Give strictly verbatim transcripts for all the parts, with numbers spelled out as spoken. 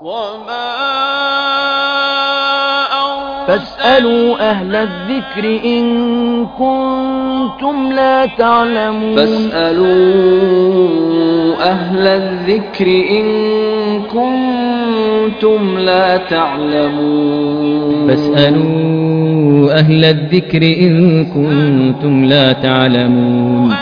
فاسألوا أهل الذكر إن كنتم لا تعلمون فاسألوا أهل الذكر إن كنتم لا تعلمون فاسألوا أهل الذكر إن كنتم لا تعلمون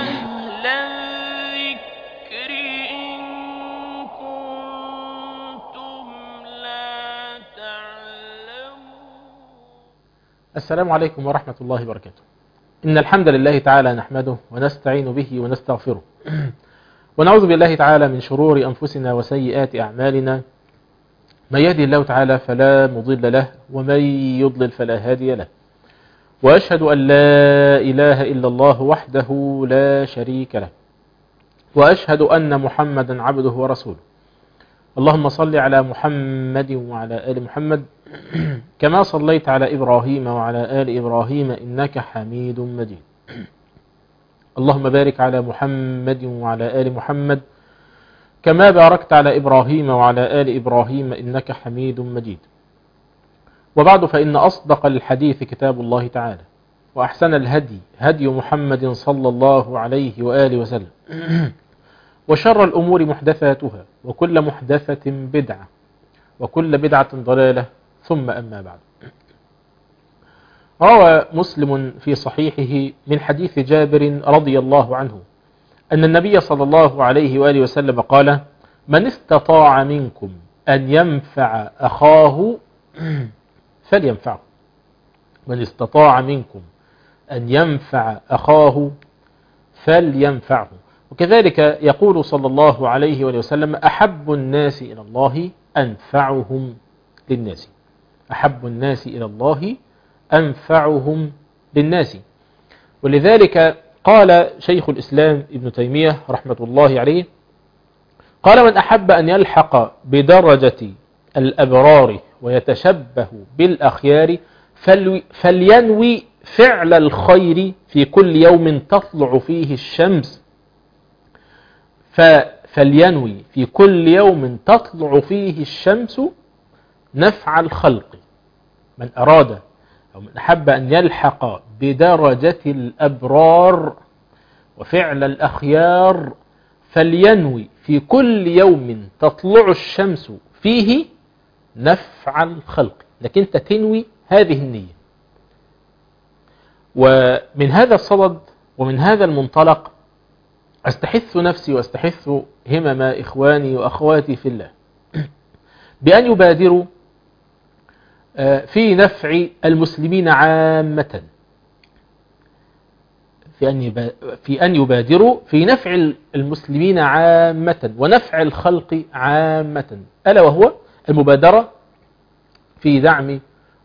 السلام عليكم ورحمة الله وبركاته. إن الحمد لله تعالى نحمده ونستعين به ونستغفره ونعوذ بالله تعالى من شرور أنفسنا وسيئات أعمالنا. من يهدي الله تعالى فلا مضل له ومن يضلل فلا هادي له، وأشهد أن لا إله إلا الله وحده لا شريك له، وأشهد أن محمدا عبده ورسوله. اللهم صل على محمد وعلى آل محمد كما صليت على إبراهيم وعلى آل إبراهيم إنك حميد مجيد. اللهم بارك على محمد وعلى آل محمد كما باركت على إبراهيم وعلى آل إبراهيم إنك حميد مجيد. وبعد، فإن أصدق الحديث كتاب الله تعالى، وأحسن الهدي هدي محمد صلى الله عليه وآله وسلم، وشر الأمور محدثاتها، وكل محدثة بدعة، وكل بدعة ضلالة، ثم أما بعد. روى مسلم في صحيحه من حديث جابر رضي الله عنه أن النبي صلى الله عليه وآله وسلم قال: من استطاع منكم أن ينفع أخاه فلينفعه. من استطاع منكم أن ينفع أخاه فلينفعه. وكذلك يقول صلى الله عليه وآله وسلم: أحب الناس إلى الله أنفعهم للناس. أحب الناس إلى الله أنفعهم للناس. ولذلك قال شيخ الإسلام ابن تيمية رحمة الله عليه، قال: من أحب أن يلحق بدرجة الأبرار ويتشبه بالأخيار فلينوي فعل الخير في كل يوم تطلع فيه الشمس فلينوي في كل يوم تطلع فيه الشمس نفع الخلق. من أراد أو من أحب أن يلحق بدرجة الأبرار وفعل الأخيار فلينوي في كل يوم تطلع الشمس فيه نفع الخلق. لكن أنت تنوي هذه النية. ومن هذا الصدد ومن هذا المنطلق أستحث نفسي وأستحث همم إخواني وأخواتي في الله بأن يبادروا في نفع المسلمين عامة، في أن في أن يبادروا في نفع المسلمين عامة ونفع الخلق عامة، ألا وهو المبادرة في دعم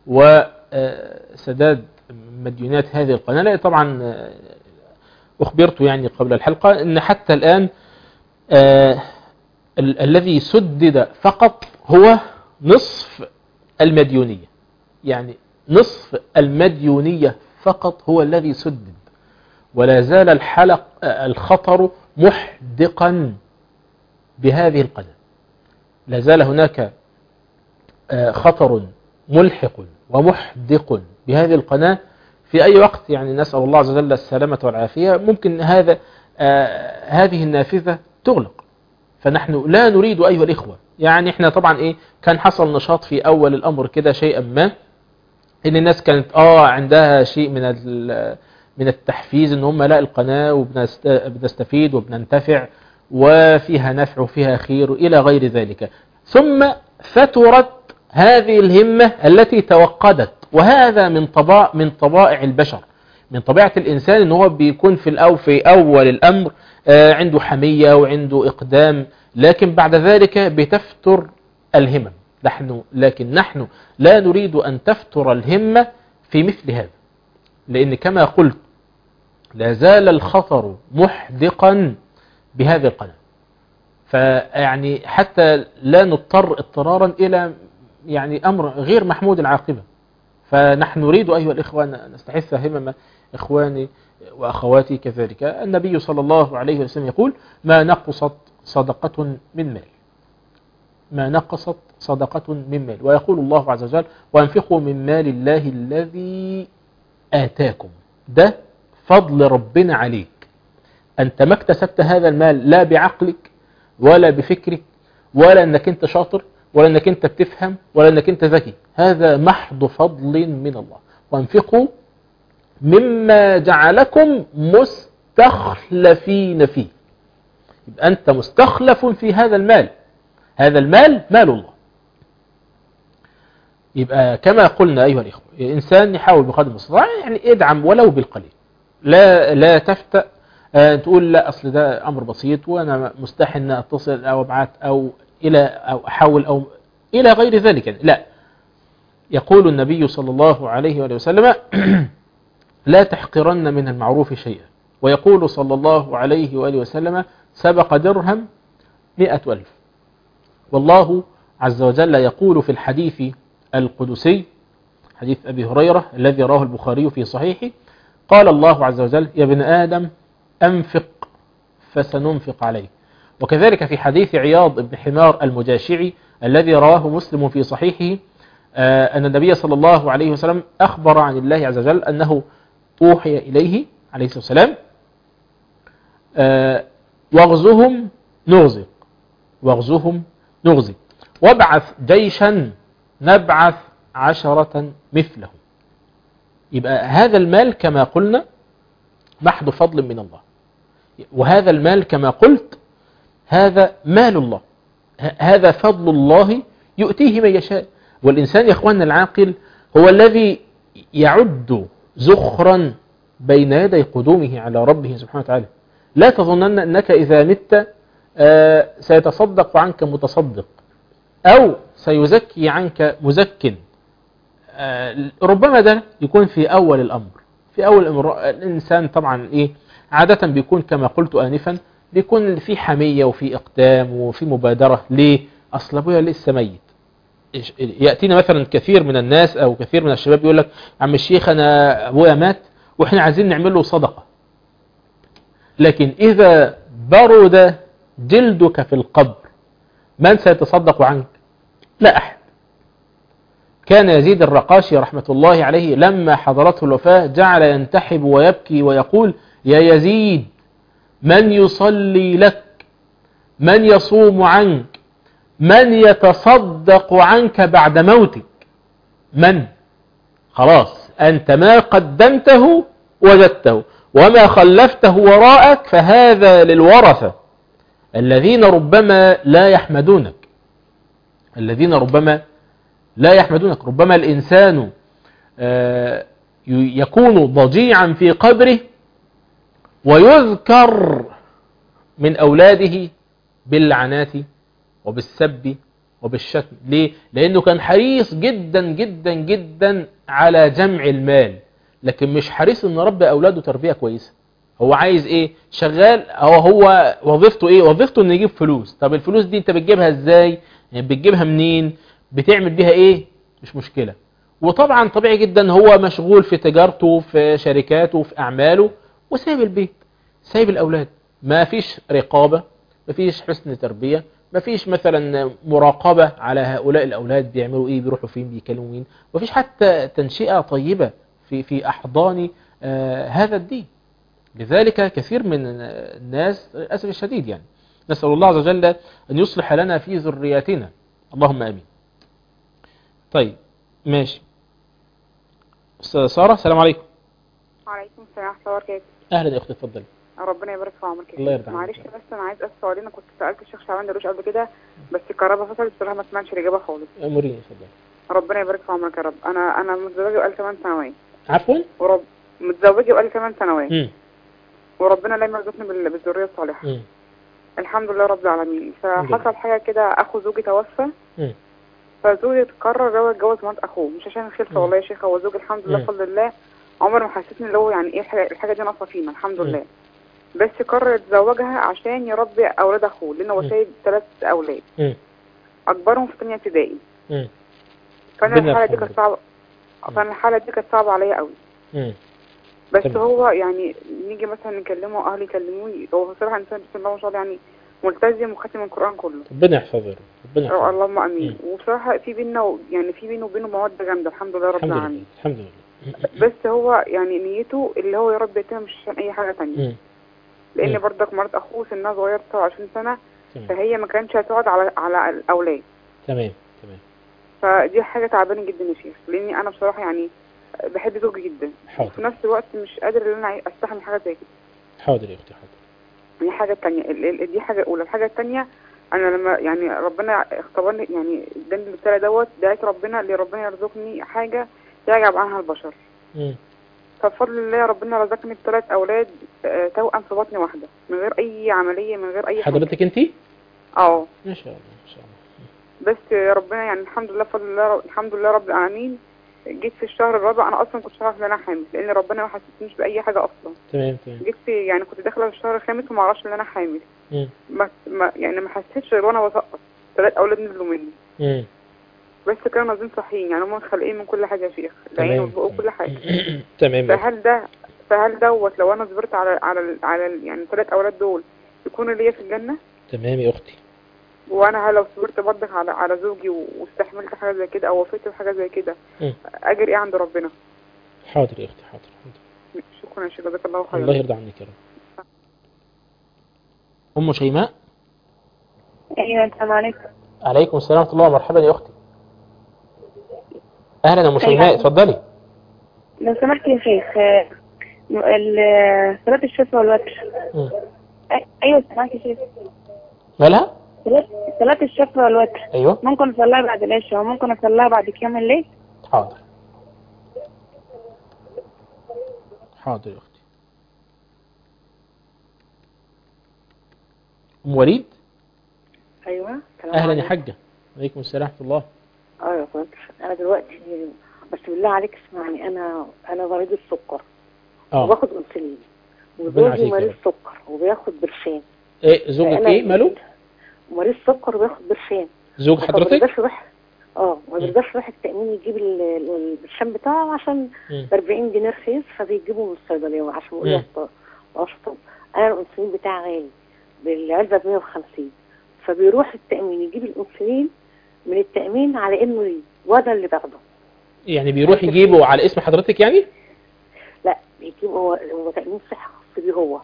وسداد مديونات هذه القناة. لا طبعا أخبرت يعني قبل الحلقة أن حتى الآن آه ال الذي سدد فقط هو نصف المديونية، يعني نصف المديونية فقط هو الذي سدد، ولا زال الحلق الخطر محدقا بهذه القناة. لا زال هناك آه خطر ملحق ومحدق بهذه القناة في أي وقت. يعني نسأل الله عز وجل السلامة والعافية. ممكن هذا آه هذه النافذة تغلق. فنحن لا نريد أيها الإخوة، يعني إحنا طبعا إيه كان حصل نشاط في أول الأمر كده شيئا ما، إن الناس كانت آه عندها شيء من من التحفيز إن هم لا القناة وبنستفيد وبننتفع وفيها نفع وفيها خير إلى غير ذلك. ثم فترت هذه الهمة التي توقدت، وهذا من طبائع من طبائع البشر، من طبيعة الإنسان إن هو بيكون في الأو في أول الأمر آه عنده حمية وعنده إقدام، لكن بعد ذلك بتفتر الهمم. نحن لكن نحن لا نريد أن تفتر الهمة في مثل هذا، لأن كما قلت لا زال الخطر محدقا بهذه القناة. فيعني حتى لا نضطر اضطرارا إلى يعني أمر غير محمود العاقبة. فنحن نريد أيها الإخوة أن نستحث همم إخواني وأخواتي كذلك. النبي صلى الله عليه وسلم يقول: ما نقصت صدقة من مال. ما نقصت صدقة من مال. ويقول الله عز وجل وانفقوا من مال الله الذي آتاكم. ده فضل ربنا عليك، أنت ما اكتسبت هذا المال لا بعقلك ولا بفكرك ولا أنك أنت شاطر ولا أنك أنت بتفهم ولا أنك أنت ذكي، هذا محض فضل من الله. وانفقوا مما جعلكم مستخلفين فيه، يبقى أنت مستخلف في هذا المال، هذا المال مال الله. يبقى كما قلنا أيها الإخوة، الإنسان يحاول بقدر المستطاع يعني ادعم ولو بالقليل، لا لا تفتأ أه تقول لا أصل ده أمر بسيط وأنا مستحي أن أتصل أو أبعث أو إلى أو أحاول أو إلى غير ذلك يعني. لا، يقول النبي صلى الله عليه وآله وسلم لا تحقرن من المعروف شيئا، ويقول صلى الله عليه وآله وسلم سبق درهم مئة ألف. والله عز وجل يقول في الحديث القدسي حديث أبي هريرة الذي رواه البخاري في صحيحه، قال الله عز وجل يا ابن آدم أنفق فسننفق عليه. وكذلك في حديث عياض بن حمار المجاشعي الذي رواه مسلم في صحيحه أن النبي صلى الله عليه وسلم أخبر عن الله عز وجل أنه أوحي إليه عليه الصلاة والسلام واغزهم نغزق واغزهم نغزق وابعث جيشا نبعث عشرة مثله. يبقى هذا المال كما قلنا محض فضل من الله، وهذا المال كما قلت هذا مال الله، هذا فضل الله يؤتيه من يشاء. والإنسان يا إخواننا العاقل هو الذي يعد زخرا بين يدي قدومه على ربه سبحانه وتعالى. لا تظنن أنك إذا مت سيتصدق عنك متصدق أو سيزكي عنك مزك. ربما ده يكون في أول الأمر، في أول الأمر الإنسان طبعا إيه عادة بيكون كما قلت آنفا بيكون في حمية وفي إقدام وفي مبادرة. ليه؟ أصل أبويا لسه ميت. يأتينا مثلا كثير من الناس أو كثير من الشباب يقول لك عم الشيخ أنا أبويا مات وإحنا عايزين نعمل له صدقة، لكن إذا برد جلدك في القبر من سيتصدق عنك؟ لا أحد. كان يزيد الرقاشي رحمة الله عليه لما حضرته الوفاة جعل ينتحب ويبكي ويقول يا يزيد من يصلي لك، من يصوم عنك، من يتصدق عنك بعد موتك؟ من؟ خلاص أنت ما قدمته وجدته وما خلفته وراءك فهذا للورثة الذين ربما لا يحمدونك، الذين ربما لا يحمدونك. ربما الإنسان يكون ضجيعا في قبره ويذكر من أولاده باللعنات وبالسب وبالشتم. ليه؟ لأنه كان حريص جدا جدا جدا على جمع المال، لكن مش حريص ان ربي أولاده تربية كويسة. هو عايز ايه؟ شغال هو هو وظيفته ايه؟ وظيفته انه يجيب فلوس. طب الفلوس دي انت بتجيبها ازاي؟ يعني بتجيبها منين؟ بتعمل بيها ايه؟ مش مشكلة. وطبعا طبيعي جدا هو مشغول في تجارته في شركاته في أعماله وسايب البيت سايب الأولاد. ما فيش رقابة، ما فيش حسن تربية، ما فيش مثلا مراقبة على هؤلاء الأولاد بيعملوا إيه، بيروحوا فين، بيكلموا مين. ما فيش حتى تنشئة طيبة في في أحضان آه هذا الدين. لذلك كثير من الناس للأسف الشديد يعني نسأل الله عز وجل أن يصلح لنا في ذرياتنا، اللهم آمين. طيب ماشي. أستاذة سارة السلام عليكم. وعليكم السلام ورحمة الله وبركاته. أهلا يا أختي اتفضلي. ربنا يبارك في عمرك. الله يرضى عنك. معلش بس أنا عايز أسأل سؤالين، كنت سألت الشيخ شعبان دروش قبل كده بس الكهرباء فصلت بصراحة ما سمعتش الإجابة خالص. أموريني اتفضلي. ربنا يبارك في عمرك يا رب. أنا أنا متزوجة بقالي ثمان سنوات. عفوا؟ ورب متزوجة بقالي ثمان سنوات. امم وربنا لا يرزقني بال... بالذرية الصالحة. امم الحمد لله رب العالمين. فحصل حاجة كده، أخو زوجي توفى. امم فزوجي قرر هو يتجوز مرات أخوه، مش عشان الخلفة والله يا شيخ، هو زوجي الحمد لله بفضل الله عمر ما حسسني اللي هو يعني إيه الحاجة, الحاجة دي ناقصة فينا الحمد لله. بس قرر يتزوجها عشان يربي أولاد أخوه لأنه هو سايب ثلاث أولاد امم أكبرهم في ثانية ابتدائي. امم كان الحالة دي كانت صعبة، كان الحالة دي كانت صعبة عليا قوي. امم بس تمام. هو يعني نيجي مثلا نكلمه أهلي يكلموني، هو بصراحة إنسان بسم الله ما شاء الله يعني ملتزم وختم القرآن كله. ربنا يحفظه، ربنا اللهم امين. وبصراحه في بينا و... يعني في بينه وبينه موده جامده الحمد لله رب العالمين. الحمد لله. بس هو يعني نيته اللي هو يا رب يتم مش عشان اي حاجه ثانيه، لان برضك مرات اخوه سنها صغير تسعة وعشرين سنه. تمام. فهي ما كانتش هتقعد على على الاولاد. تمام تمام. فدي حاجه تعبانه جدا يا شيخ، لاني انا بصراحه يعني بحب زوجي جدا. حاضر. وفي نفس الوقت مش قادر ان انا استحمل حاجه زي كده. حاضر يا اختي حاضر. دي حاجه ثانيه، دي حاجه اولى. الحاجه الثانيه انا لما يعني ربنا اختبرني يعني اداني الابتلاء دوت، دعيت ربنا اللي ربنا يرزقني حاجه يعجب عنها البشر. امم فبفضل الله ربنا رزقني بثلاث اولاد توأم في بطن واحده من غير اي عمليه من غير اي حاجه. حضرتك انت؟ اه ما شاء الله ما شاء الله. بس ربنا يعني الحمد لله بفضل الله الحمد لله رب العالمين. جيت في الشهر الرابع، انا اصلا كنت عارفه ان انا حامل لان ربنا ما حسسنيش باي حاجه اصلا. تمام تمام. جيت في يعني كنت داخله في الشهر الخامس وما اعرفش ان انا حامل. امم ما ما يعني ما حسيتش غير وانا بسقط ثلاث اولاد نزلوا مني. امم بس كانوا نازلين صحيين يعني هم خالقين من كل حاجه يا شيخ، العين والبق وكل حاجه. تمام. فهل ده فهل دوت لو انا صبرت على على على يعني الثلاث اولاد دول يكونوا ليا في الجنه؟ تمام يا اختي. وانا لو صبرت برضك على على زوجي واستحملت حاجه زي كده او وفيت بحاجه زي كده اجر ايه عند ربنا؟ حاضر يا اختي حاضر حاضر. شكرا يا شيخ جزاك الله خيرا. الله يرضى عنك يا رب. ام شيماء. ايوه السلام عليكم. عليكم السلام ورحمه الله. مرحبا يا اختي. اهلا يا ام شيماء اتفضلي. لو سمحت يا شيخ صلاة الشفع والوتر. ايوه سمعت يا شيخ. مالها؟ صلاة الشفع والوتر. ايوه. ممكن اصليها بعد العشاء وممكن اصليها بعد قيام الليل؟ حاضر. حاضر يا اختي. ام وليد. ايوه اهلا يا حاجه. عليكم السلام ورحمه الله. اه يا فندم انا دلوقتي بس بالله عليك اسمعني، انا انا مريض السكر اه وباخد انسولين وزوجي مريض سكر وبياخد برشام. ايه زوجك ايه ماله؟ مريض سكر وبياخد برشام. زوج حضرتك؟ ما بيقدرش يروح اه ما بيقدرش يروح التأمين يجيب البرشام بتاعه عشان ب أربعين جنيه رخيص، فبيجيبه من الصيدليه عشان يقول له اشطب. انا الانسولين بتاعي غالي بالعلبه ب مية وخمسين، فبيروح التأمين يجيب الانسولين من التأمين على انه ليه وانا اللي باخده. يعني بيروح يجيبه على اسم حضرتك يعني؟ لا بيجيبه هو هو تأمين صحة خاص بيه هو.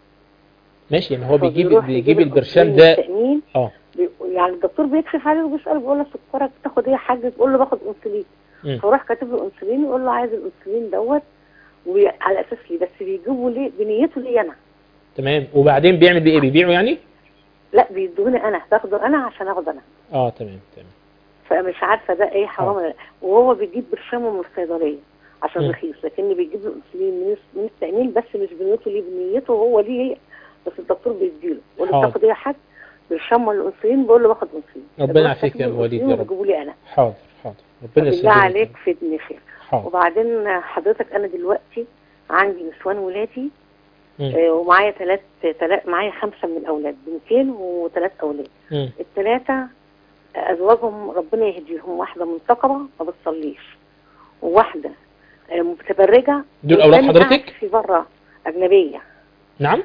ماشي يعني هو بيجيب بيجيب البرشام ده اه يعني الدكتور بيكشف عليه وبيسأله بيقول له سكرك بتاخد ايه يا حاج؟ بيقول له باخد انسولين. فراح كاتب له انسولين ويقول له عايز الانسولين دوت وعلى اساس ليه بس بيجيبه ليه بنيته لي انا. تمام. وبعدين بيعمل بيه ايه؟ بيبيعه يعني؟ لا بيدوني انا باخده انا عشان اخده انا. اه تمام تمام. فمش عارفه ده ايه حرام ولا لا. وهو بيجيب برشامه من الصيدليه عشان رخيص، لكن بيجيب له انسولين من التأمين بس مش بنيته ليه بنيته هو ليه، بس الدكتور بيديله يقول له بتاخد ايه يا حاج؟ برشام ولا انسولين؟ بقول له باخد انسولين. ربنا يعافيك يا ام وليد يا رب. بيجيبوا لي انا. حاضر حاضر ربنا يسلمك. بالله عليك فدني خير. وبعدين حضرتك انا دلوقتي عندي نسوان ولادي آه ومعايا ثلاث ثلاث معايا خمسه من الاولاد بنتين وثلاث اولاد. الثلاثه ازواجهم ربنا يهديهم، واحده منتقبه ما بتصليش وواحده آه متبرجه. دول اولاد حضرتك؟ في بره اجنبيه. نعم.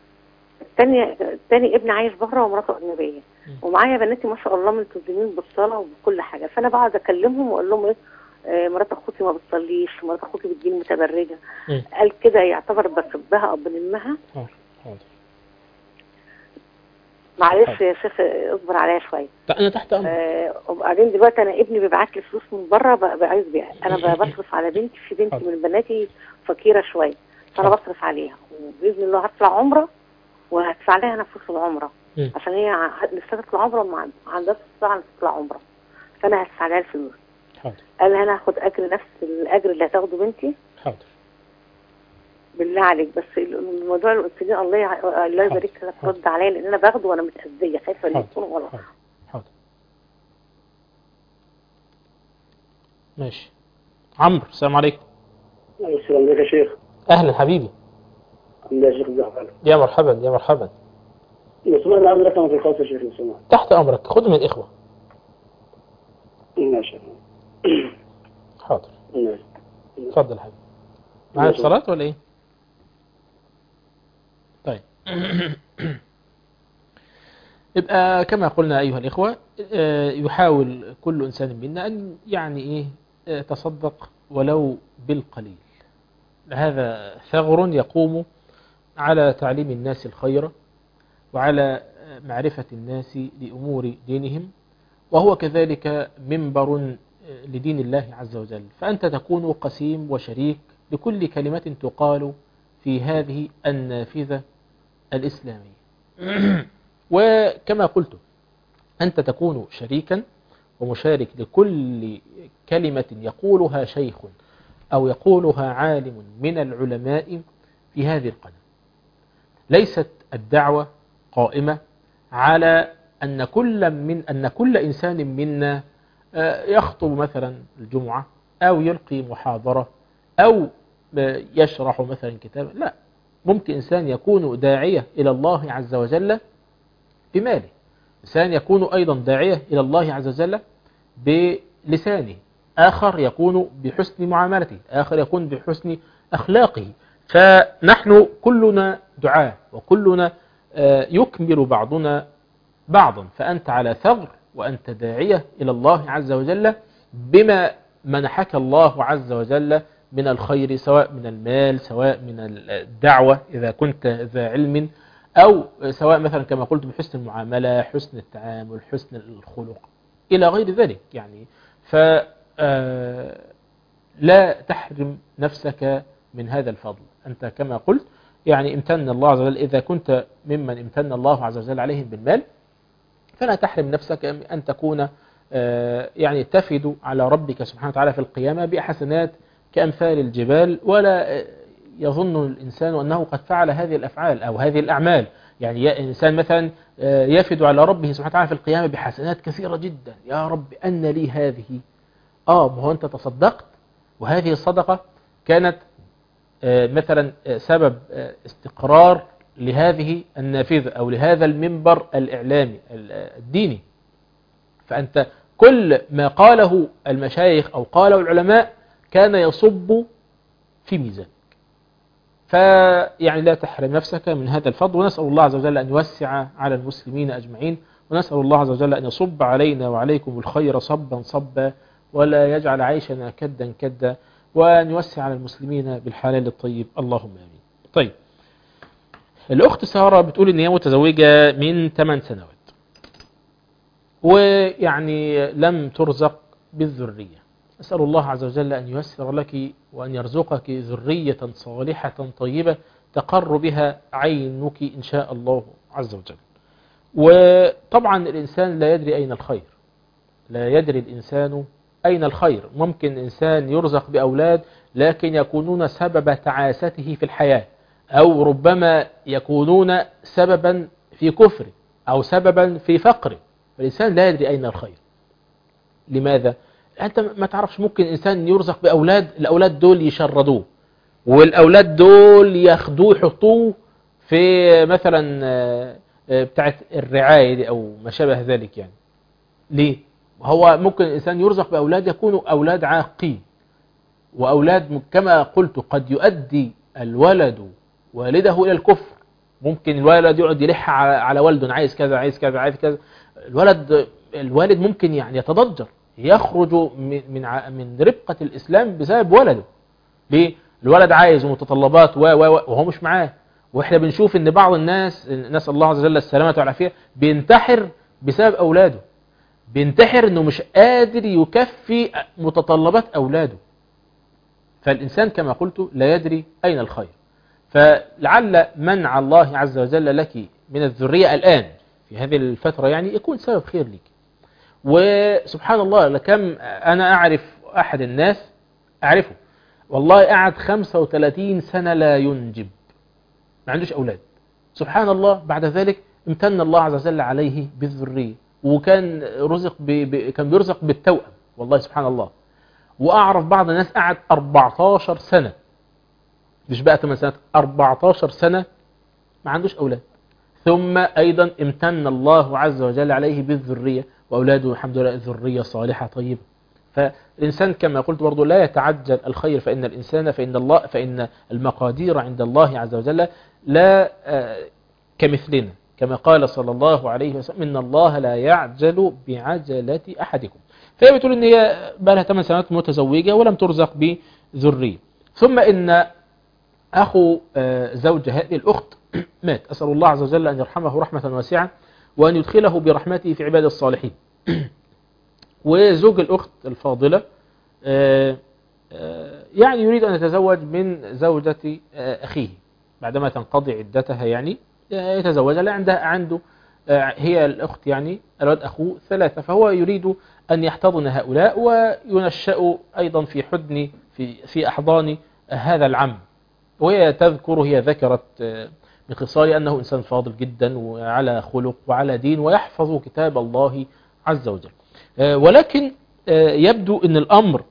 الثاني الثاني ابني عايش بره ومراته اجنبيه. ومعايا بناتي ما شاء الله ملتزمين بالصلاه وبكل حاجه، فانا بقعد اكلمهم واقول لهم ايه آه مرات اخوتي ما بتصليش، مرات اخوتي بتجيني متبرجه. م. قال كده يعتبر بسبها او بنمها. حاضر. معلش يا شيخ اصبر عليا شويه. انا تحت امرك. آه وبعدين دلوقتي انا ابني بيبعت لي فلوس من بره بعايز بيها، انا بصرف على بنتي، في بنتي حاضر. من بناتي فقيره شويه فانا حاضر. بصرف عليها وباذن الله هطلع عمره وهدفع لها انا فلوس العمره م. عشان هي لسه تطلع عمره ما عندهاش الساعه تطلع عمره، فانا هدفع لها الفلوس. حاضر. قال انا هاخد اجر نفس الاجر اللي هتاخده بنتي. حاضر. بالله عليك بس الموضوع الانسولين الله الله يبارك لك رد عليا لان انا باخده وانا متاذيه خايفه ان يكون غلط. حاضر. حاضر. ماشي. عمرو السلام عليكم. السلام عليكم يا شيخ. اهلا حبيبي. يا شيخ زهر. يا مرحبا يا مرحبا. لو سمحت عاوز رقم في الخاص يا شيخ لو سمحت. تحت امرك، خد من الاخوه. ماشي. حاضر. ماشي. اتفضل يا حبيبي. معايا اتصالات ولا ايه؟ طيب. يبقى كما قلنا أيها الإخوة يحاول كل إنسان منا أن يعني إيه تصدق ولو بالقليل. هذا ثغر يقوم على تعليم الناس الخير وعلى معرفة الناس لأمور دينهم، وهو كذلك منبر لدين الله عز وجل. فأنت تكون قسيم وشريك لكل كلمة تقال في هذه النافذة الإسلامية. وكما قلت أنت تكون شريكا ومشارك لكل كلمة يقولها شيخ أو يقولها عالم من العلماء في هذه القناة. ليست الدعوة قائمة على أن كل من أن كل إنسان منا يخطب مثلا الجمعة أو يلقي محاضرة أو يشرح مثلا كتابا. لا، ممكن إنسان يكون داعية إلى الله عز وجل بماله، إنسان يكون أيضا داعية إلى الله عز وجل بلسانه، آخر يكون بحسن معاملته، آخر يكون بحسن أخلاقه. فنحن كلنا دعاة وكلنا يكمل بعضنا بعضا. فأنت على ثغر وأنت داعية إلى الله عز وجل بما منحك الله عز وجل من الخير، سواء من المال، سواء من الدعوة إذا كنت ذا علم، أو سواء مثلا كما قلت بحسن المعاملة، حسن التعامل، حسن الخلق إلى غير ذلك. يعني فلا تحرم نفسك من هذا الفضل. أنت كما قلت يعني امتن الله عز وجل، إذا كنت ممن امتن الله عز وجل عليهم بالمال فلا تحرم نفسك أن تكون يعني تفد على ربك سبحانه وتعالى في القيامة بحسنات كأمثال الجبال، ولا يظن الإنسان أنه قد فعل هذه الأفعال أو هذه الأعمال. يعني إنسان مثلا يفد على ربه سبحانه وتعالى في القيامة بحسنات كثيرة جدا، يا رب أن لي هذه. آه هو أنت تصدقت، وهذه الصدقة كانت مثلا سبب استقرار لهذه النافذة أو لهذا المنبر الإعلامي الديني. فأنت كل ما قاله المشايخ أو قاله العلماء كان يصب في ميزانك. فيعني لا تحرم نفسك من هذا الفضل، ونسأل الله عز وجل أن يوسع على المسلمين أجمعين، ونسأل الله عز وجل أن يصب علينا وعليكم الخير صبا صبا، ولا يجعل عيشنا كدا كدا، وأن يوسع على المسلمين بالحلال الطيب، اللهم آمين. طيب، الأخت سارة بتقول إن هي متزوجة من ثمان سنوات، ويعني لم ترزق بالذرية. أسأل الله عز وجل أن ييسر لك وأن يرزقك ذرية صالحة طيبة تقر بها عينك إن شاء الله عز وجل. وطبعا الإنسان لا يدري أين الخير، لا يدري الإنسان أين الخير. ممكن إنسان يرزق بأولاد لكن يكونون سبب تعاسته في الحياة، أو ربما يكونون سببا في كفر أو سببا في فقر. فالإنسان لا يدري أين الخير. لماذا؟ أنت ما تعرفش، ممكن إنسان يرزق بأولاد، الأولاد دول يشردوه، والأولاد دول ياخدوه يحطوه في مثلا بتاعت الرعاية دي أو ما شابه ذلك. يعني ليه؟ هو ممكن الإنسان يرزق بأولاد يكونوا أولاد عاقين، وأولاد كما قلت قد يؤدي الولد والده إلى الكفر. ممكن الولد يقعد يلح على والده، عايز كذا عايز كذا عايز كذا. الولد الوالد ممكن يعني يتضجر، يخرج من من من ربقة الإسلام بسبب ولده. ليه؟ الولد عايز متطلبات و وهو مش معاه. واحنا بنشوف ان بعض الناس، نسأل الله عز وجل السلامة والعافية، بينتحر بسبب أولاده. بينتحر انه مش قادر يكفي متطلبات أولاده. فالإنسان كما قلت لا يدري أين الخير. فلعل منع الله عز وجل لك من الذرية الآن في هذه الفترة يعني يكون سبب خير لك. وسبحان الله، لكم أنا أعرف أحد الناس أعرفه والله قعد خمسة وثلاثين سنة لا ينجب، ما عندوش أولاد. سبحان الله، بعد ذلك امتن الله عز وجل عليه بالذرية، وكان رزق ب... ب... كان بيرزق بالتوأم. والله سبحان الله. وأعرف بعض الناس قعد أربعتاشر سنة، مش بقى ثمان سنوات، أربعتاشر سنة ما عندوش أولاد، ثم أيضا امتن الله عز وجل عليه بالذرية، وأولاده الحمد لله ذرية صالحة طيبة. فالإنسان كما قلت برضو لا يتعجل الخير، فإن الإنسان فإن الله فإن المقادير عند الله عز وجل لا كمثلنا كما قال صلى الله عليه وسلم إن الله لا يعجل بعجلة أحدكم. فهي بتقول إن هي بقى لها ثمان سنوات متزوجة ولم ترزق بذرية. ثم إن أخو زوج هذه الأخت مات، أسأل الله عز وجل أن يرحمه رحمة واسعة وأن يدخله برحمته في عباد الصالحين. وزوج الأخت الفاضلة يعني يريد أن يتزوج من زوجة أخيه بعدما تنقضي عدتها، يعني يتزوجها. لا عندها عنده هي الأخت يعني الولد أخوه ثلاثة، فهو يريد أن يحتضن هؤلاء وينشأ أيضا في حضن في في أحضان هذا العم. وهي تذكر هي ذكرت من خصال أنه إنسان فاضل جدا وعلى خلق وعلى دين ويحفظ كتاب الله عز وجل. ولكن يبدو أن الأمر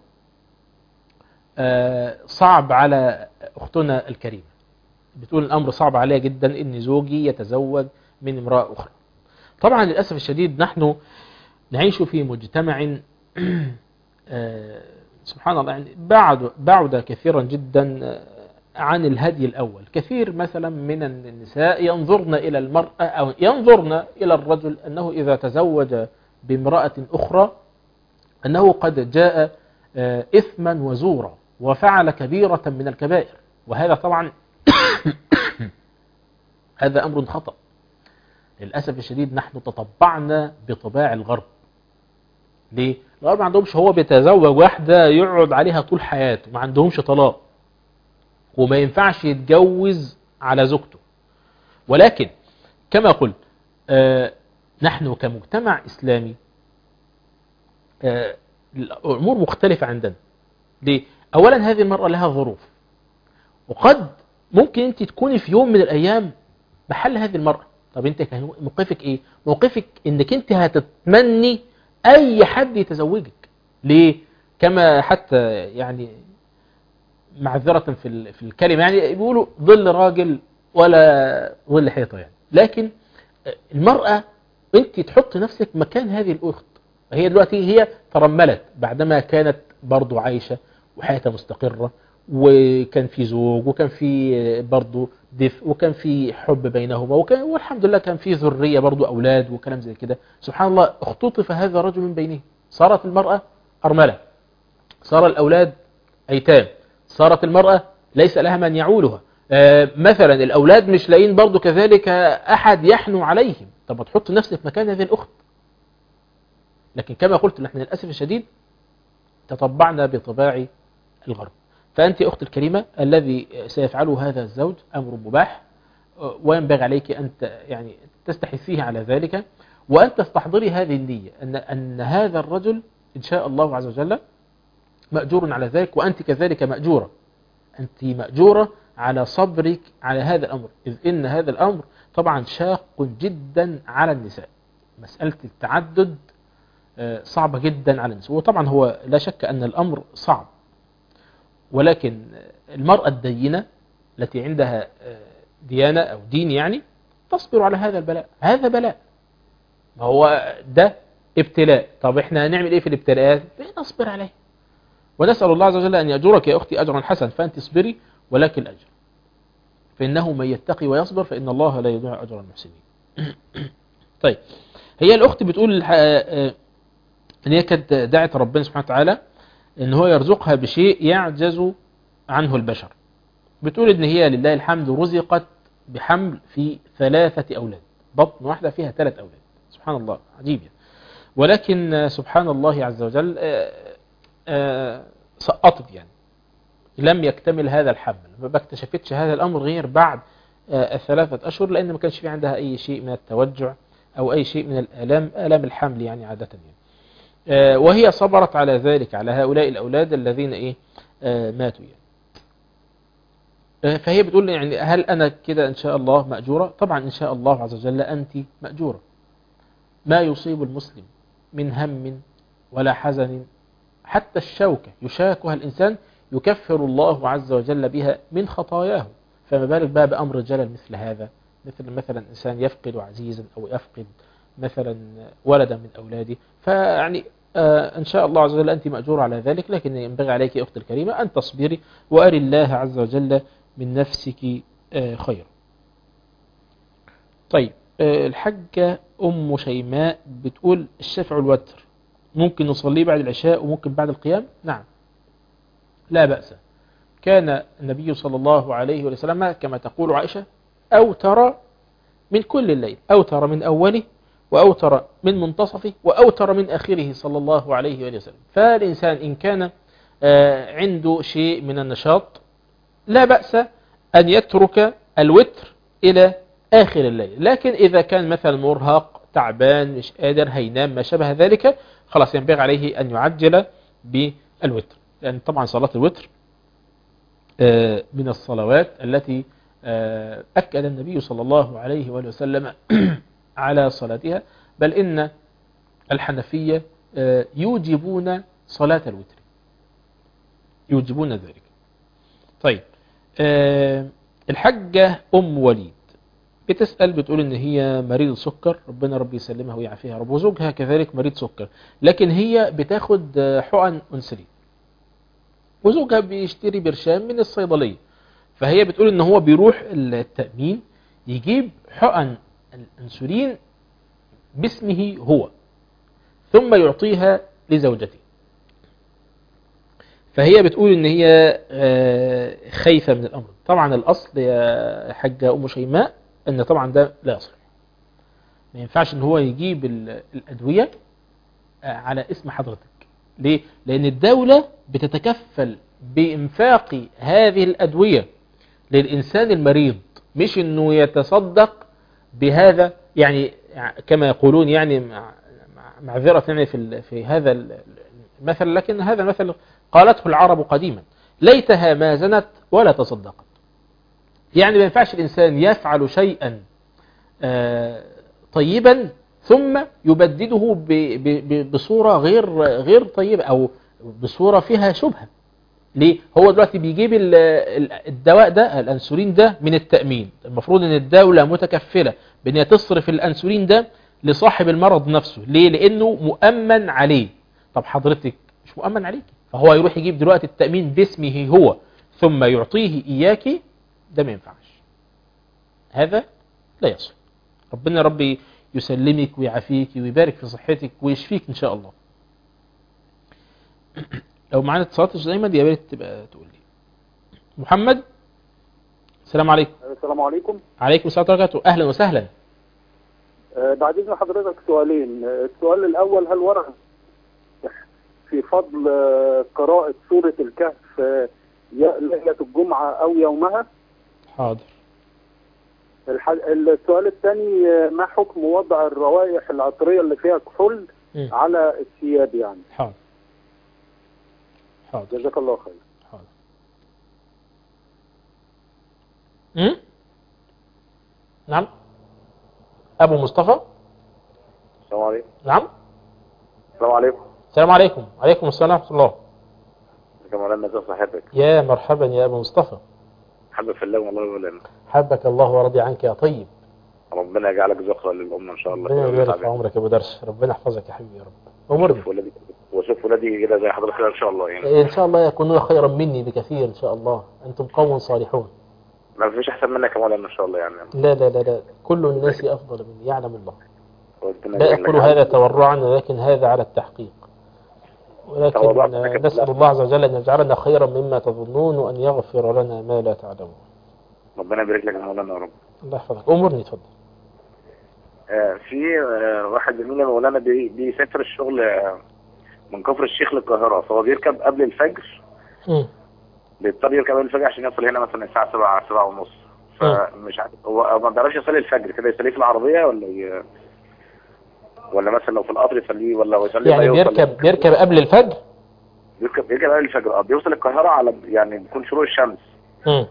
صعب على أختنا الكريمة. بتقول الأمر صعب عليها جدا أن زوجي يتزوج من امرأة أخرى. طبعا للأسف الشديد نحن نعيش في مجتمع سبحان الله يعني بعد بعد كثيرا جدا عن الهدي الأول. كثير مثلا من النساء ينظرن إلى المرأة أو ينظرن إلى الرجل أنه إذا تزوج بامرأة أخرى أنه قد جاء إثما وزورا وفعل كبيرة من الكبائر. وهذا طبعا هذا أمر خطأ. للأسف الشديد نحن تطبعنا بطباع الغرب. ليه؟ الغرب ما عندهمش، هو بيتزوج واحدة يقعد عليها طول حياته، ما عندهمش طلاق وما ينفعش يتجوز على زوجته. ولكن كما قلت آه نحن كمجتمع إسلامي آه الأمور مختلفة عندنا. ليه؟ أولا هذه المرأة لها ظروف، وقد ممكن أنت تكوني في يوم من الأيام بحل هذه المرأة. طب أنت كان موقفك إيه؟ موقفك أنك أنت هتتمني أي حد يتزوجك. ليه؟ كما حتى يعني معذرة في في الكلمة يعني بيقولوا ظل راجل ولا ظل حيطة يعني. لكن المرأة أنت تحط نفسك مكان هذه الأخت. هي دلوقتي هي ترملت بعدما كانت برضو عايشة وحياتها مستقرة وكان في زوج وكان في برضو دفء وكان في حب بينهما وكان والحمد لله كان في ذرية برضو أولاد وكلام زي كده. سبحان الله اختطف هذا الرجل من بينهم، صارت المرأة أرملة، صار الأولاد أيتام، صارت المرأة ليس لها من يعولها. آه مثلا الأولاد مش لاقين برضو كذلك أحد يحنو عليهم. طب ما تحط نفسك مكان هذه الأخت. لكن كما قلت نحن للأسف الشديد تطبعنا بطباع الغرب. فأنت أخت الكريمة الذي سيفعله هذا الزوج أمر مباح، وينبغي عليك أن يعني تستحثيه على ذلك، وأن تستحضري هذه النية أن أن هذا الرجل إن شاء الله عز وجل مأجور على ذلك، وأنت كذلك مأجورة. أنت مأجورة على صبرك على هذا الأمر، إذ إن هذا الأمر طبعا شاق جدا على النساء. مسألة التعدد صعبة جدا على النساء. وطبعا هو لا شك أن الأمر صعب، ولكن المرأة الدينة التي عندها ديانة أو دين يعني تصبر على هذا البلاء. هذا بلاء، ما هو ده ابتلاء. طب احنا هنعمل ايه في الابتلاءات؟ نصبر عليه، ونسأل الله عز وجل أن يأجرك يا أختي أجرا حسنا. فأنت اصبري ولك الأجر، فإنه من يتقي ويصبر فإن الله لا يضيع أجر المحسنين. طيب هي الأخت بتقول أن هي كانت دعت ربنا سبحانه وتعالى أن هو يرزقها بشيء يعجز عنه البشر. بتقول أن هي لله الحمد رزقت بحمل في ثلاثة أولاد، بطن واحدة فيها ثلاث أولاد. سبحان الله عجيب يعني. ولكن سبحان الله عز وجل سقطت يعني لم يكتمل هذا الحمل. ما اكتشفتش هذا الأمر غير بعد الثلاثة أشهر، لأن ما كانش في عندها أي شيء من التوجع أو أي شيء من الآلام، آلام الحمل يعني عادة يعني. وهي صبرت على ذلك على هؤلاء الأولاد الذين إيه ماتوا يعني. فهي بتقول يعني هل أنا كده إن شاء الله مأجورة؟ طبعا إن شاء الله عز وجل أنت مأجورة. ما يصيب المسلم من هم ولا حزن، حتى الشوكة يشاكها الإنسان يكفر الله عز وجل بها من خطاياه، فما بالك بقى بأمر جلل مثل هذا، مثل مثلا إنسان يفقد عزيزا أو يفقد مثلا ولدا من أولاده. فيعني آه إن شاء الله عز وجل أنت مأجورة على ذلك، لكن ينبغي عليك يا أخت الكريمة أن تصبري وأري الله عز وجل من نفسك آه خير. طيب الحاجة أم شيماء بتقول الشفع والوتر ممكن نصليه بعد العشاء وممكن بعد القيام. نعم لا بأس. كان النبي صلى الله عليه وسلم كما تقول عائشة أوتر من كل الليل، أوتر من أوله وأوتر من منتصفه وأوتر من آخره صلى الله عليه وسلم. فالإنسان إن كان عنده شيء من النشاط لا بأس أن يترك الوتر إلى آخر الليل، لكن إذا كان مثلا مرهق تعبان مش قادر هينام ما شابه ذلك خلاص ينبغي عليه أن يعجل بالوتر، لأن طبعا صلاة الوتر من الصلوات التي أكد النبي صلى الله عليه وسلم على صلاتها، بل إن الحنفية يوجبون صلاة الوتر، يوجبون ذلك. طيب الحجة أم وليد بتسأل بتقول إن هي مريض سكر، ربنا ربي يسلمها ويعافيها رب، وزوجها كذلك مريض سكر، لكن هي بتاخد حقن أنسولين وزوجها بيشتري برشام من الصيدلية، فهي بتقول إن هو بيروح التأمين يجيب حقن الأنسولين باسمه هو ثم يعطيها لزوجته. فهي بتقول إن هي خايفة من الأمر. طبعا الأصل يا حاجة أم شيماء أن طبعا ده لا يصح، ما ينفعش إن هو يجيب الأدوية على اسم حضرتك. ليه؟ لأن الدولة بتتكفل بإنفاق هذه الأدوية للإنسان المريض، مش إنه يتصدق بهذا، يعني كما يقولون يعني معذرة يعني في في هذا المثل، لكن هذا المثل قالته العرب قديما ليتها ما زنت ولا تصدقت. يعني ما ينفعش الإنسان يفعل شيئا طيبا ثم يبدده بصورة غير غير طيبة أو بصورة فيها شبهة. ليه؟ هو دلوقتي بيجيب الدواء ده الأنسولين ده من التأمين، المفروض ان الدولة متكفلة بأن تصرف الأنسولين ده لصاحب المرض نفسه. ليه؟ لأنه مؤمن عليه. طب حضرتك مش مؤمن عليك، فهو يروح يجيب دلوقتي التأمين باسمه هو ثم يعطيه إياك، ده ما ينفعش، هذا لا يصل. ربنا ربي يسلمك ويعافيك ويبارك في صحتك ويشفيك إن شاء الله. لو معانا اتصالات دايما يا ريت تبقى تقول لي. محمد السلام عليكم. السلام عليكم. عليكم السلام ورحمة الله وبركاته. أهلا وسهلا. أه بعد إذن حضرتك سؤالين. السؤال الأول، هل ورد في فضل قراءة سورة الكهف ليلة الجمعة أو يومها؟ حاضر. السؤال الثاني، ما حكم وضع الروائح العطرية اللي فيها كحول م. على الثياب يعني؟ حاضر حاضر جزاك الله خير. حاضر. امم نعم ابو مصطفى. السلام عليكم. نعم السلام عليكم. السلام عليكم. وعليكم السلام ورحمه الله. يا مولانا ازي صحتك؟ يا مرحبا يا ابو مصطفى. حبك في الله والله مولانا. حبك الله ورضي عنك يا طيب. ربنا يجعلك ذخرا للامه ان شاء الله. ربنا يبارك في عمرك يا ابو درش، ربنا يحفظك يا حبيبي يا رب. امرني. وشوف ولادي كده زي حضرتك ان شاء الله يعني. ان شاء الله يكونون خيرا مني بكثير ان شاء الله، انتم قوم صالحون. ما فيش احسن منك يا مولانا ان شاء الله يعني. لا لا لا لا كل الناس افضل مني يعلم الله. لا اقول هذا تورعا ولكن هذا على التحقيق، ولكن نسال الله عز وجل ان يجعلنا خيرا مما تظنون وان يغفر لنا ما لا تعلمون. ربنا يبارك لك يا مولانا يا رب. الله يحفظك. امرني اتفضل. آه في آه واحد زميلنا مولانا بي بيسافر الشغل آه من كفر الشيخ للقاهرة، فهو بيركب قبل الفجر. امم بيضطر يركب قبل الفجر عشان يوصل هنا مثلا الساعة سبعة سبعة ونص، فمش عارف هو ما بيعرفش يصلي الفجر كده، يصليه في العربية ولا ي... ولا مثلا لو في القطر يصليه ولا يصليه يعني بيركب بيركب قبل الفجر؟ بيركب بيركب قبل الفجر اه بيوصل القاهرة على يعني بيكون شروق الشمس. امم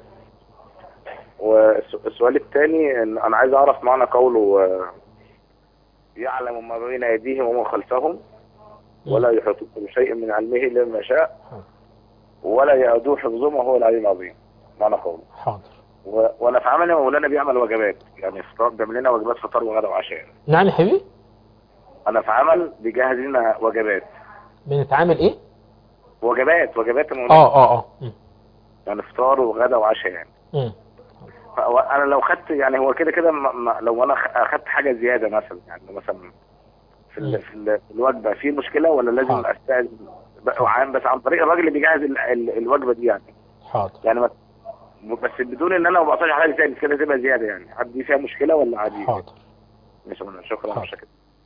والسؤال الثاني ان انا عايز اعرف معنى قوله يعلم ما بين ايديهم وما خلفهم ولا يحيطون بشيء من علمه الا بما شاء ولا يؤدوه حفظهم وهو العلي العظيم. معنى قوله. حاضر. و... وانا في عملي مولانا بيعمل وجبات، يعني فطار بيعمل لنا وجبات فطار وغدا وعشاء. نعم يا حبيبي. انا في عمل بيجهز لنا وجبات. بنتعامل ايه؟ وجبات وجبات مولانا. اه اه اه يعني فطار وغدا وعشاء يعني. امم انا لو خدت يعني هو كده كده لو انا اخدت حاجه زياده مثلا يعني مثلا في ال في, ال في الوجبه في مشكله ولا لازم حاضر. استاذن عن بس عن طريق الراجل اللي بيجهز ال ال الوجبه دي يعني؟ حاضر. يعني بس بدون ان انا ما بقطعش حاجه زياده كده تبقى زياده يعني عادي فيها مشكله ولا عادي؟ حاضر. شكرا. شكرا.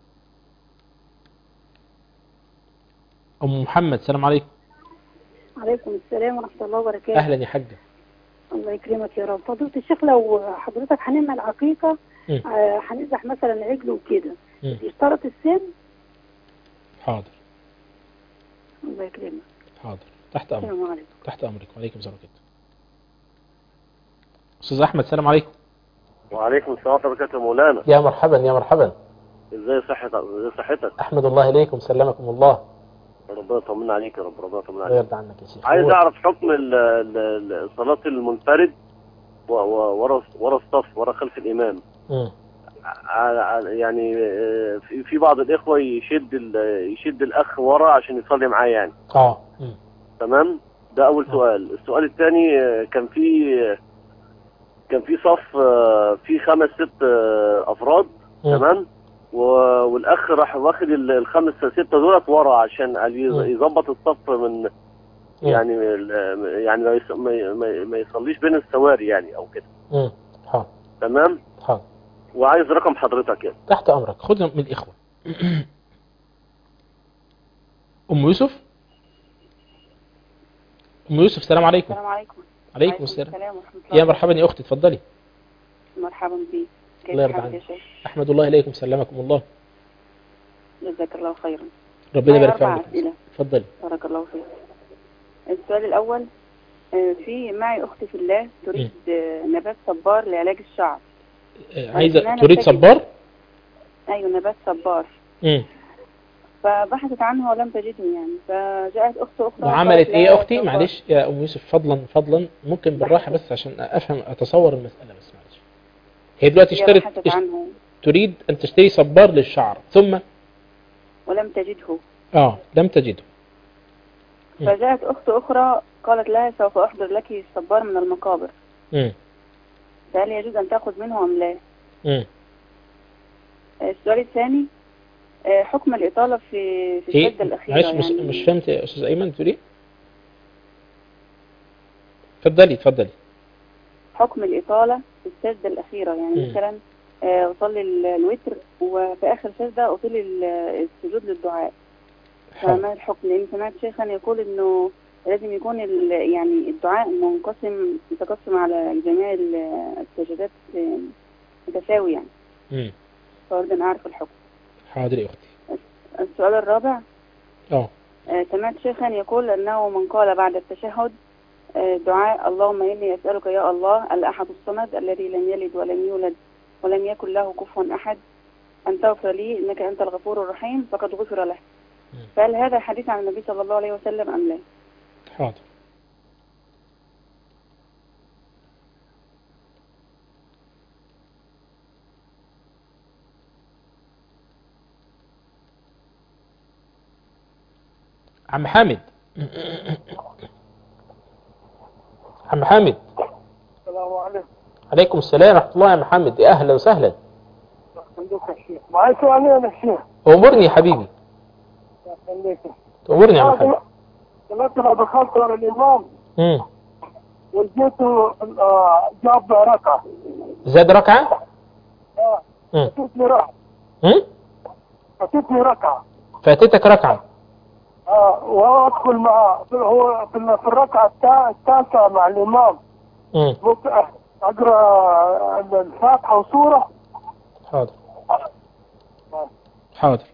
ام محمد السلام عليكم. عليكم السلام ورحمه الله وبركاته. اهلا يا حاجه. الله يكرمك يا رب. فضيلة الشيخ لو حضرتك هنعمل عقيقة هنذبح مثلا عجل وكده يشترط السن؟ حاضر. الله يكرمك. حاضر. تحت امرك. السلام عليكم. تحت امرك. وعليكم السلام ورحمة الله. استاذ احمد السلام عليكم. وعليكم السلام ورحمة الله وبركاته مولانا. يا مرحبا يا مرحبا. ازاي صحتك؟ ازاي صحتك؟ احمد الله اليكم سلمكم الله. ربنا يطمنا عليك يا رب. ربنا يطمنا عليك. يرضى عنك يا شيخ. عايز اعرف حكم صلاة المنفرد ورا ورا الصف ورا خلف الامام. امم يعني في بعض الاخوه يشد يشد الاخ ورا عشان يصلي معاه يعني. اه تمام. ده اول سؤال. السؤال الثاني كان في كان في صف في خمس ست افراد. مم. تمام. والاخ راح واخد الخمس ستة دولت ورا عشان يظبط الصف من يعني يعني ما ما يصليش بين السواري يعني او كده. امم حاضر. تمام. حاضر. وعايز رقم حضرتك يعني. تحت امرك. خد من الاخوه. ام يوسف. ام يوسف السلام عليكم. السلام عليكم. عليكم السلام. يا مرحبا يا اختي اتفضلي. مرحبا بك. الله يرضى عنك. احمد الله اليكم سلمكم الله. جزاك الله خيرا. ربنا يبارك فيك. اتفضلي. بارك الله فيك. السؤال الاول في معي اختي في الله تريد م. نبات صبار لعلاج الشعر. عايزه تريد صبار؟ ايوه نبات صبار. امم فبحثت عنه ولم تجده يعني فجاءت اخت اخرى وعملت ايه يا اختي؟ معلش يا ام يوسف فضلا فضلا ممكن بالراحه بس عشان افهم اتصور المساله بس معلش. هي دلوقتي اشترت اشت... تريد ان تشتري صبار للشعر ثم ولم تجده. اه لم تجده. فجاءت اخت اخرى قالت لها سوف احضر لك صبار من المقابر. امم فهل يجوز ان تاخذ منه ام لا؟ امم السؤال الثاني حكم الإطالة في في إيه؟ السجدة الأخيرة معلش يعني مش, مش فهمت يا أستاذ أيمن تقولي؟ اتفضلي اتفضلي. حكم الإطالة في السجدة الأخيرة يعني م. مثلا أصلي الوتر وفي آخر سجدة أطيل السجود للدعاء. فما الحكم؟ لأن سمعت شيخا يقول إنه لازم يكون يعني الدعاء منقسم متقسم على جميع السجدات متساوي يعني. امم فأريد أن أعرف الحكم. حاضر يا أختي. السؤال الرابع اه سمعت شيخا يقول أنه من قال بعد التشهد دعاء اللهم إني أسألك يا الله الأحد الصمد الذي لم يلد ولم يولد ولم يكن له كفوا أحد أن تغفر لي إنك أنت الغفور الرحيم فقد غفر له. فهل هذا حديث عن النبي صلى الله عليه وسلم أم لا؟ حاضر. عم حامد. عم حامد. السلام عليكم. عليكم السلام ورحمة الله يا محمد. يا أهلا وسهلا. معي سؤالين يا شيخ. أمرني يا حبيبي. أمرني يا محمد. دلوقتي لو دخلت ورا الإمام امم وجيته جاب ركعة. زاد ركعة؟ اه فاتتني ركعة. امم فاتتني ركعة. فاتتك ركعة. اه وادخل مع هو في الركعة الثالثة مع الإمام. امم اقرا الفاتحة وسورة. حاضر. حاضر.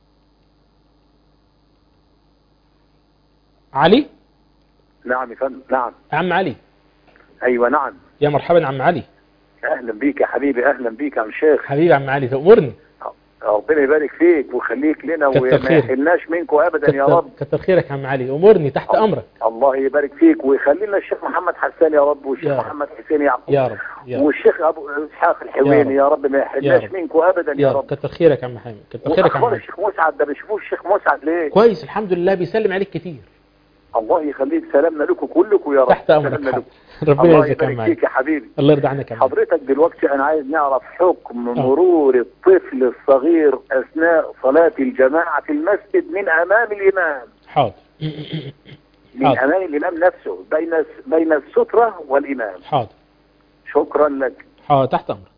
علي؟ نعم يا فندم. نعم عم علي. ايوه نعم. يا مرحبا عم علي. اهلا بيك يا حبيبي. اهلا بيك يا عم شيخ. حبيبي عم علي تأمرني. ربنا يبارك فيك ويخليك لنا وما يحرمناش منكم ابدا يا رب. كتر خيرك يا عم علي. امرني تحت امرك. الله يبارك فيك ويخلي لنا الشيخ محمد حسان يا رب والشيخ محمد حسين يعقوب يا رب يا رب والشيخ ابو اسحاق الحويني يا رب ما يحرمناش منكم ابدا يا, يا رب. كتر خيرك يا عم حامد. كتر خيرك يا عم علي. الشيخ مسعد ده بيشوفوه الشيخ مسعد ليه؟ كويس الحمد لله بيسلم عليك كتير. الله يخليك، سلامنا لكم كلكم يا رب. تحت امرك. ربنا يجزاك الله يبارك فيك يا حبيبي. الله يرضى عنك. حضرتك دلوقتي انا عايز نعرف حكم مرور الطفل الصغير اثناء صلاة الجماعة في المسجد من امام الامام. حاضر. من حاضر. امام الامام نفسه، بين بين السترة والامام. حاضر. شكرا لك. حاضر تحت امرك.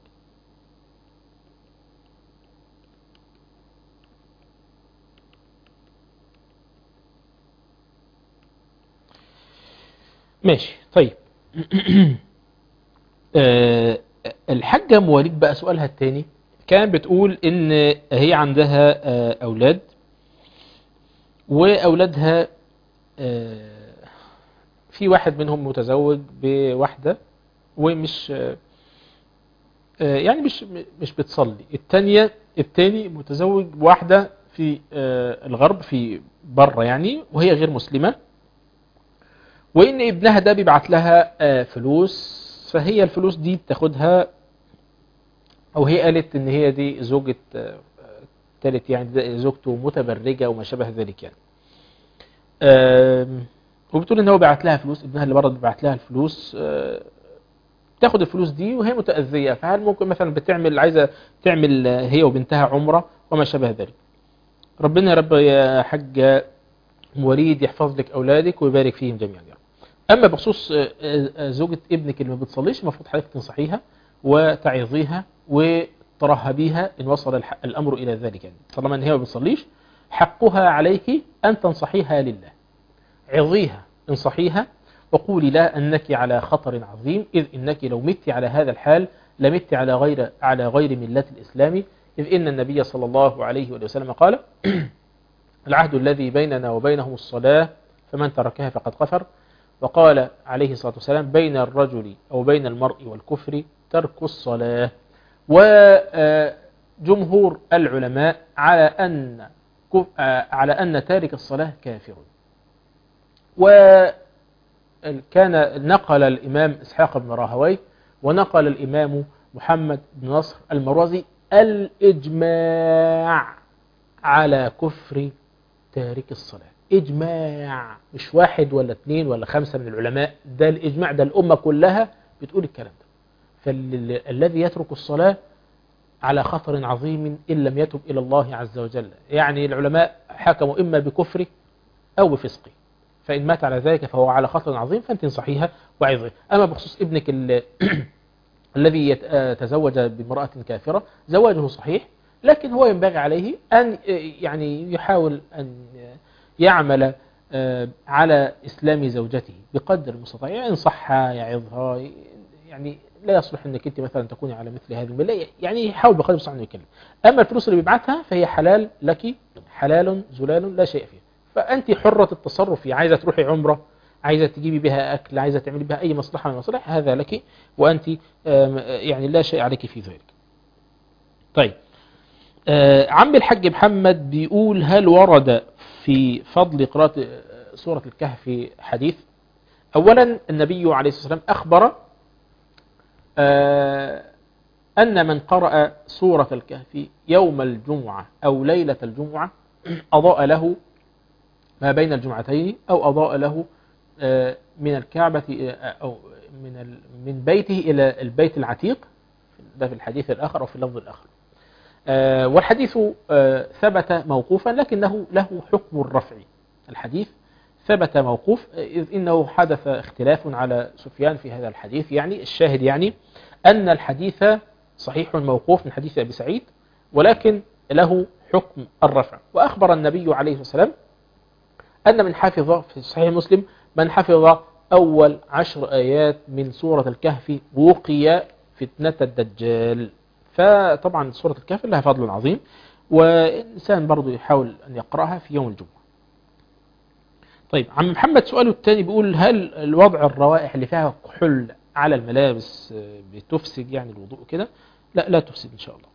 ماشي. طيب أه الحاجة أم وليد بقى سؤالها التاني كان بتقول ان هي عندها أه اولاد، واولادها أه في واحد منهم متزوج بواحدة ومش أه يعني مش مش بتصلي، التانية التاني متزوج بواحدة في أه الغرب في بره يعني، وهي غير مسلمة، وإن ابنها ده بيبعت لها فلوس، فهي الفلوس دي بتاخدها، أو هي قالت إن هي دي زوجة تالت يعني زوجته متبرجة وما شابه ذلك يعني. وبتقول إن هو بيبعت لها فلوس، ابنها اللي بره بيبعت لها الفلوس، تاخد الفلوس دي وهي متأذية، فهل ممكن مثلا بتعمل عايزة تعمل هي وبنتها عمرة وما شابه ذلك؟ ربنا يا رب يا حاج وليد يحفظ لك أولادك ويبارك فيهم جميعا. أما بخصوص زوجة ابنك اللي ما بتصليش، المفروض حضرتك تنصحيها وتعظيها وترهبيها إن وصل الأمر إلى ذلك يعني. طالما أن هي ما بتصليش حقها عليك أن تنصحيها لله، عظيها انصحيها وقولي لها أنك على خطر عظيم، إذ إنك لو مت على هذا الحال لمت على غير على غير ملة الإسلام، إذ إن النبي صلى الله عليه وسلم قال العهد الذي بيننا وبينهم الصلاة فمن تركها فقد كفر، وقال عليه الصلاة والسلام بين الرجل أو بين المرء والكفر ترك الصلاة. وجمهور العلماء على أن على أن تارك الصلاة كافر. وكان نقل الإمام إسحاق بن راهويه ونقل الإمام محمد بن نصر المروزي الإجماع على كفر تارك الصلاة. إجماع، مش واحد ولا اثنين ولا خمسة من العلماء، ده الإجماع، ده الأمة كلها بتقول الكلام ده. فالذي يترك الصلاة على خطر عظيم إن لم يتب إلى الله عز وجل. يعني العلماء حكموا إما بكفره أو بفسقه، فإن مات على ذلك فهو على خطر عظيم، فأنت تنصحيها وعظها. أما بخصوص ابنك الذي تزوج بامرأة كافرة، زواجه صحيح، لكن هو ينبغي عليه أن يعني يحاول أن يعمل على إسلام زوجته بقدر المستطاع، ينصحها يعظها، يعني لا يصلح أنك أنت مثلا تكوني على مثل هذه الملة، يعني يحاول بقدر المستطاع أنه يكلم. أما الفلوس اللي بيبعتها فهي حلال لك، حلال زلال لا شيء فيها، فأنت حرة التصرف فيها. عايزة تروحي عمرة، عايزة تجيبي بها أكل، عايزة تعملي بها أي مصلحة من المصالح، هذا لك، وأنت يعني لا شيء عليك في ذلك. طيب آه عم الحاج محمد بيقول هل ورد في فضل قراءة سورة الكهف حديث؟ أولا النبي عليه الصلاة والسلام أخبر آه أن من قرأ سورة الكهف يوم الجمعة أو ليلة الجمعة أضاء له ما بين الجمعتين، أو أضاء له آه من الكعبة أو من من بيته إلى البيت العتيق، ده في الحديث الآخر أو في اللفظ الآخر. آه والحديث آه ثبت موقوفا لكنه له حكم الرفع. الحديث ثبت موقوف إذ إنه حدث اختلاف على سفيان في هذا الحديث، يعني الشاهد يعني أن الحديث صحيح موقوف من حديث أبي سعيد، ولكن له حكم الرفع. وأخبر النبي عليه الصلاة والسلام أن من حفظ في صحيح مسلم من حفظ أول عشر آيات من سورة الكهف وقي فتنة الدجال. فطبعا سورة الكهف لها فضل عظيم، والإنسان برضو يحاول أن يقرأها في يوم الجمعة. طيب عم محمد سؤاله الثاني بيقول هل الوضع الروائح اللي فيها كحول على الملابس بتفسد يعني الوضوء كده؟ لا لا تفسد إن شاء الله.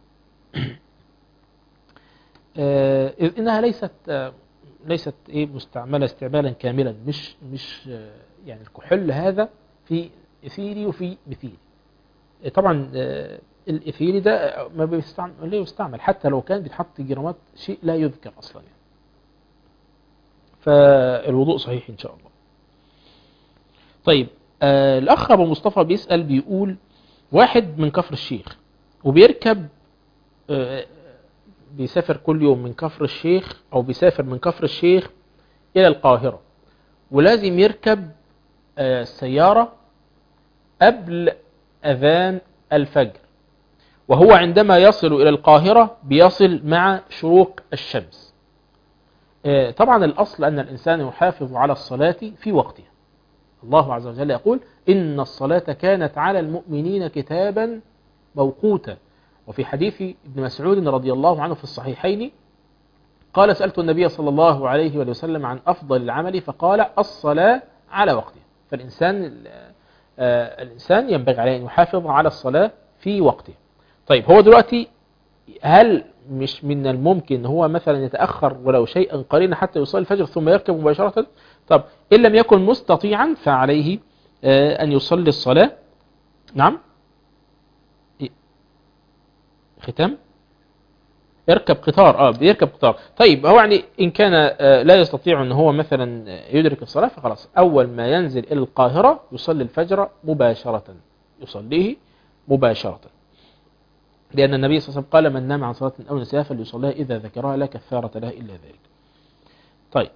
إذ إنها ليست ليست إيه مستعملة استعمالا كاملا، مش مش يعني الكحول هذا في إثيري وفي مثيري. طبعا الإثيري ده ما بيستعمل لا يستعمل، حتى لو كان بيتحط جرامات شيء لا يذكر أصلا يعني. فالوضوء صحيح إن شاء الله. طيب آه الأخ أبو مصطفى بيسأل بيقول واحد من كفر الشيخ وبيركب آه بيسافر كل يوم من كفر الشيخ أو بيسافر من كفر الشيخ إلى القاهرة، ولازم يركب آه السيارة قبل أذان الفجر، وهو عندما يصل إلى القاهرة بيصل مع شروق الشمس. آه طبعا الأصل أن الإنسان يحافظ على الصلاة في وقتها. الله عز وجل يقول إن الصلاة كانت على المؤمنين كتابا موقوتا. وفي حديث ابن مسعود رضي الله عنه في الصحيحين قال سألت النبي صلى الله عليه وسلم عن أفضل العمل فقال الصلاة على وقتها. فالإنسان آه الإنسان ينبغي عليه أن يحافظ على الصلاة في وقتها. طيب هو دلوقتي هل مش من الممكن هو مثلا يتأخر ولو شيئا قليلا حتى يصلي الفجر ثم يركب مباشرة؟ طب إن لم يكن مستطيعا فعليه آه أن يصلي الصلاة. نعم ختام يركب قطار اه بيركب قطار. طيب هو يعني إن كان آه لا يستطيع أن هو مثلا يدرك الصلاة فخلاص أول ما ينزل إلى القاهرة يصلي الفجر مباشرة، يصليه مباشرة، لأن النبي صلى الله عليه وسلم قال من نام عن صلاة أو نسيها فليصليها إذا ذكرها لا كفارة لها إلا ذلك. طيب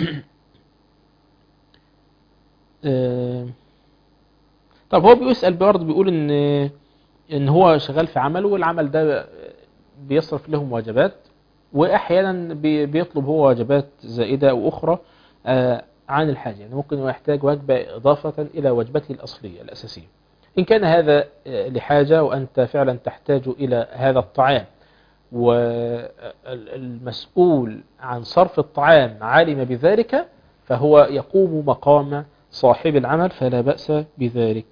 آه طب هو بيسأل برضه بيقول إن إن هو شغال في عمله والعمل ده بيصرف له واجبات، وأحيانا بيطلب هو واجبات زائدة أو أخرى آه عن الحاجة، يعني ممكن يحتاج وجبة إضافة إلى وجبته الأصلية الأساسية. إن كان هذا لحاجة وأنت فعلا تحتاج إلى هذا الطعام والمسؤول عن صرف الطعام عالم بذلك فهو يقوم مقام صاحب العمل فلا بأس بذلك.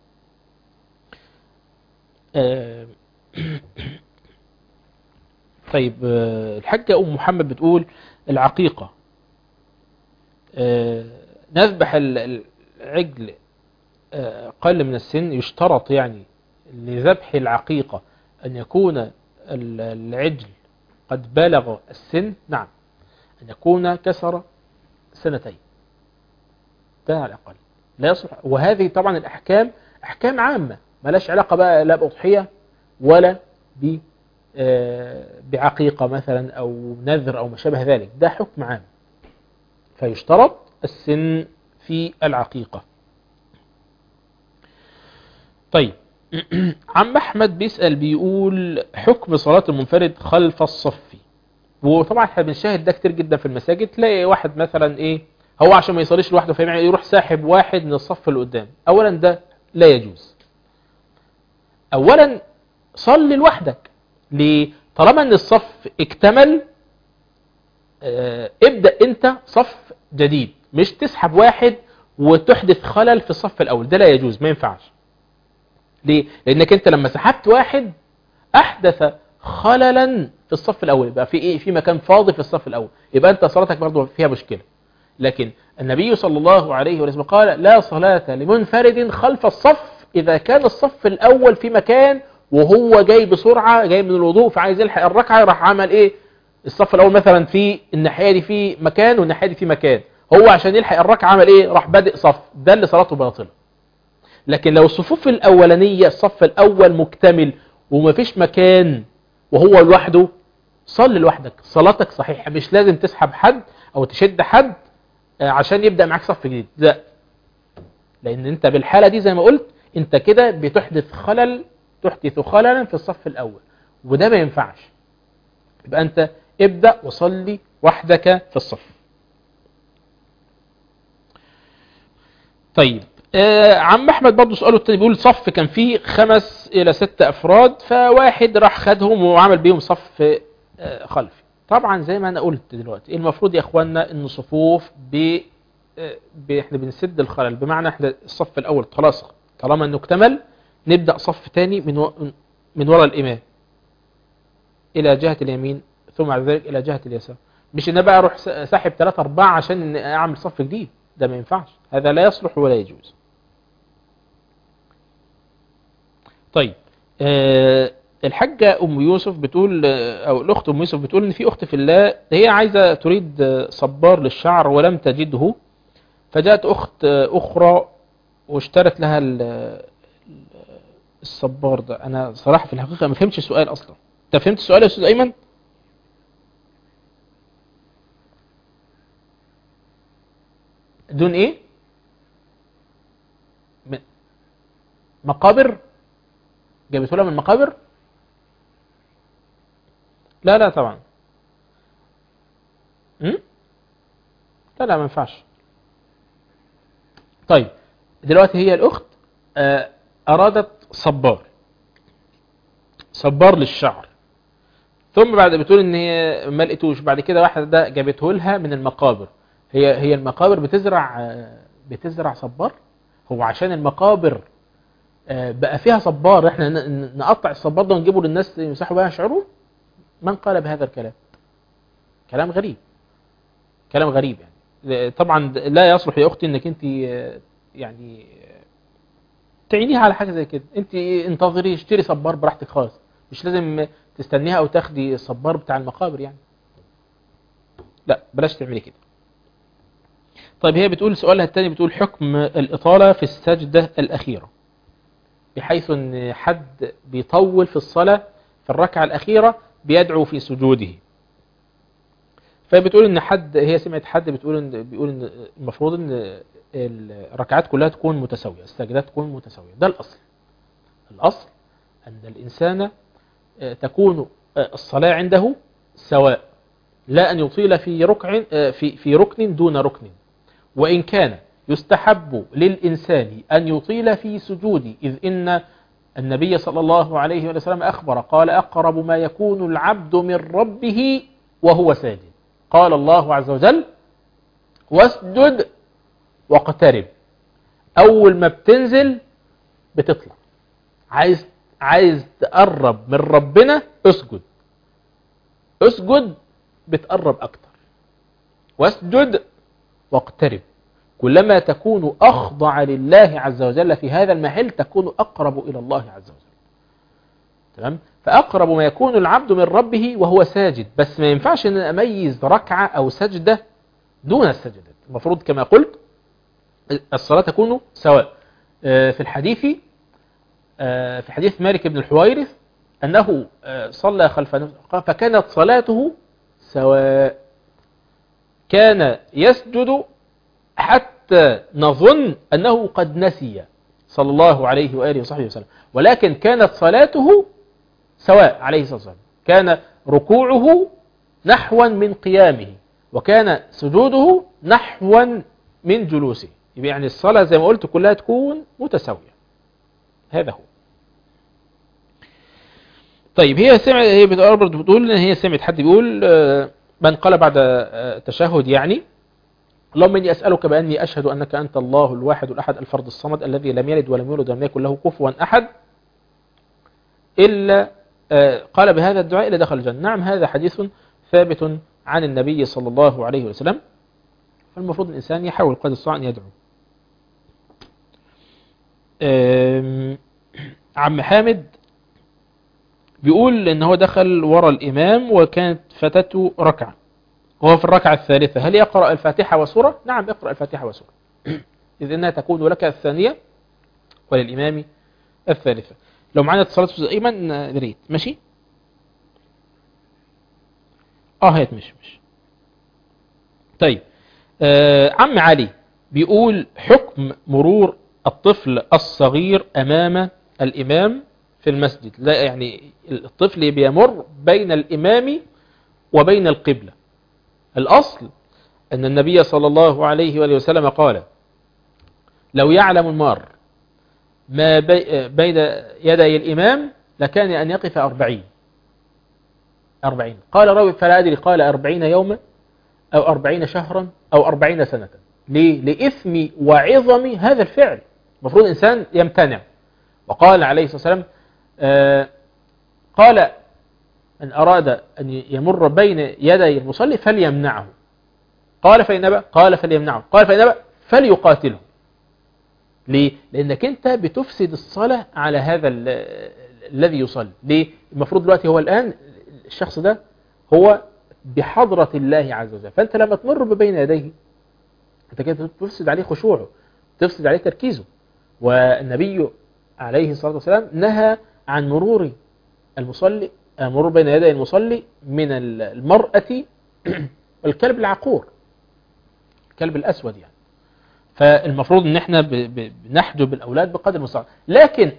طيب الحاجة أم محمد بتقول العقيقة نذبح العجل قل من السن، يشترط يعني لذبح العقيقة أن يكون العجل قد بلغ السن؟ نعم، أن يكون كسر سنتين، ده على الأقل لا يصلح. وهذه طبعا الأحكام أحكام عامة ما لاش علاقة بقى لا بأضحية ولا بعقيقة مثلا أو نذر أو ما شابه ذلك، ده حكم عام، فيشترط السن في العقيقة. طيب عم أحمد بيسأل بيقول حكم صلاة المنفرد خلف الصف. وطبعا احنا بنشاهد ده كتير جدا في المساجد، تلاقي واحد مثلا ايه هو عشان ما يصليش لوحده فيعمل يروح ساحب واحد من الصف اللي قدام. اولا ده لا يجوز. اولا صلي لوحدك، ليه؟ طالما ان الصف اكتمل اه ابدأ انت صف جديد، مش تسحب واحد وتحدث خلل في الصف الاول، ده لا يجوز، ما ينفعش. ليه؟ لانك انت لما سحبت واحد احدث خللا في الصف الاول، يبقى في ايه؟ في مكان فاضي في الصف الاول، يبقى انت صلاتك برضو فيها مشكلة. لكن النبي صلى الله عليه وسلم قال لا صلاة لمنفرد خلف الصف اذا كان الصف الاول في مكان وهو جاي بسرعة جاي من الوضوء فعايز يلحق الركعة، راح عمل ايه؟ الصف الاول مثلا في الناحية دي في مكان والناحية دي في مكان، هو عشان يلحق الركعة عمل ايه؟ راح بادئ صف، ده اللي صلاته باطلة. لكن لو الصفوف الاولانية الصف الاول مكتمل ومفيش مكان وهو لوحده، صلي لوحدك، صلاتك صحيحة، مش لازم تسحب حد او تشد حد عشان يبدأ معاك صف جديد، لا، لان انت بالحالة دي زي ما قلت انت كده بتحدث خلل تحدث خللا في الصف الاول، وده ما ينفعش. يبقى انت ابدأ وصلي وحدك في الصف. طيب آه عم احمد برضو سؤاله التاني بيقول صف كان فيه خمس الى ست افراد، فواحد راح خدهم وعمل بيهم صف آه خلفي. طبعا زي ما انا قلت دلوقتي المفروض يا اخواننا ان صفوف ب... ب... احنا بنسد الخلل، بمعنى احنا الصف الاول خلاص طالما انه اكتمل نبدأ صف تاني من و... من وراء الامام الى جهة اليمين ثم بعد ذلك الى جهة اليسار، مش ان بقى اروح ساحب ثلاثة اربعة عشان اعمل صف جديد، ده ما ينفعش، هذا لا يصلح ولا يجوز. طيب آه الحاجة أم يوسف بتقول، أو الأخت أم يوسف بتقول إن في أخت في الله هي عايزة تريد صبار للشعر ولم تجده، فجاءت أخت أخرى واشترت لها الصبار ده. أنا صراحة في الحقيقة ما فهمتش السؤال أصلا. أنت فهمت السؤال يا أستاذ أيمن؟ دون إيه؟ مقابر؟ جابته لها من مقابر؟ لا لا طبعا. م? لا لا ما ينفعش. طيب دلوقتي هي الأخت أرادت صبار صبار للشعر، ثم بعد بتقول ان هي ما لقيتوش، بعد كده واحدة جابته لها من المقابر. هي هي المقابر بتزرع بتزرع صبار؟ هو عشان المقابر بقى فيها صبار احنا نقطع الصبار ده ونجيبه للناس يمسحوا بها شعرهم؟ من قال بهذا الكلام؟ كلام غريب، كلام غريب يعني. طبعا لا يصلح يا اختي انك انت يعني تعينيها على حاجه زي كده. انت انتظري اشتري صبار براحتك خالص، مش لازم تستنيها او تاخدي الصبار بتاع المقابر يعني. لا بلاش تعملي كده. طيب هي بتقول سؤالها الثاني، بتقول حكم الإطالة في السجدة الأخيرة، بحيث ان حد بيطول في الصلاة في الركعة الأخيرة بيدعو في سجوده. فبتقول ان حد، هي سمعت حد بتقول ان بيقول ان المفروض ان الركعات كلها تكون متساوية، السجدات تكون متساوية. ده الأصل. الأصل أن الإنسان تكون الصلاة عنده سواء، لا أن يطيل في ركع في في ركن دون ركن. وإن كان يستحب للإنسان أن يطيل في سجود، إذ إن النبي صلى الله عليه وسلم أخبر قال أقرب ما يكون العبد من ربه وهو ساجد، قال الله عز وجل واسجد واقترب. أول ما بتنزل بتطلع، عايز عايز تقرب من ربنا اسجد، اسجد بتقرب أكتر، واسجد واقترب. كلما تكون أخضع لله عز وجل في هذا المحل تكون أقرب إلى الله عز وجل. تمام؟ فأقرب ما يكون العبد من ربه وهو ساجد. بس ما ينفعش أن أميز ركعة أو سجدة دون السجدة. المفروض كما قلت الصلاة تكون سواء. في الحديث في حديث مالك بن الحويرث أنه صلى خلف فكانت صلاته سواء، كان يسجد حتى نظن أنه قد نسي صلى الله عليه وآله وصحبه وسلم، ولكن كانت صلاته سواء عليه الصلاة والسلام. كان ركوعه نحوا من قيامه، وكان سجوده نحوا من جلوسه. يعني الصلاة زي ما قلت كلها تكون متساوية. هذا هو. طيب هي سمعت، هي بتقول ان هي سمعت حد بيقول من قال بعد تشهد يعني اللهم إني أسألك بأني أشهد أنك أنت الله الواحد الأحد الفرد الصمد الذي لم يلد ولم يولد ولم يكن له كفوا أحد، إلا قال بهذا الدعاء إلا دخل الجنة. نعم هذا حديث ثابت عن النبي صلى الله عليه وسلم، فالمفروض الإنسان يحاول قدر الصاع أن يدعو. عم حامد بيقول إن هو دخل وراء الإمام وكانت فاتته ركعة وهو في الركعة الثالثة، هل يقرأ الفاتحة وسورة؟ نعم اقرأ الفاتحة وسورة، إذ إنها تكون لك الثانية وللإمام الثالثة. لو معنا اتصالات في أيمن دريت ماشي؟ اه هيت مش مش طيب. آه عم علي بيقول حكم مرور الطفل الصغير أمام الإمام في المسجد. لا يعني الطفل بيمر بين الإمام وبين القبلة. الأصل أن النبي صلى الله عليه وآله وسلم قال لو يعلم المار ما بي بين يدي الإمام لكان أن يقف أربعين أربعين قال راوي فلا أدري قال أربعين يوما أو أربعين شهرا أو أربعين سنة. ليه؟ لإثم وعظم هذا الفعل. المفروض الإنسان يمتنع. وقال عليه الصلاة والسلام آه قال من أراد أن يمر بين يدي المصلي فليمنعه. قال فإن أبى قال فليمنعه قال فإن أبى فليقاتله. ليه؟ لأنك أنت بتفسد الصلاة على هذا الذي يصلي. ليه؟ المفروض دلوقتي هو الآن الشخص ده هو بحضرة الله عز وجل، فأنت لما تمر بين يديه أنت كده تفسد عليه خشوعه، تفسد عليه تركيزه. والنبي عليه الصلاة والسلام نهى عن مرور المصلي مرور بين يدي المصلي من المرأة والكلب العقور، الكلب الأسود يعني. فالمفروض ان احنا بنحجب الأولاد بقدر المستطاع. لكن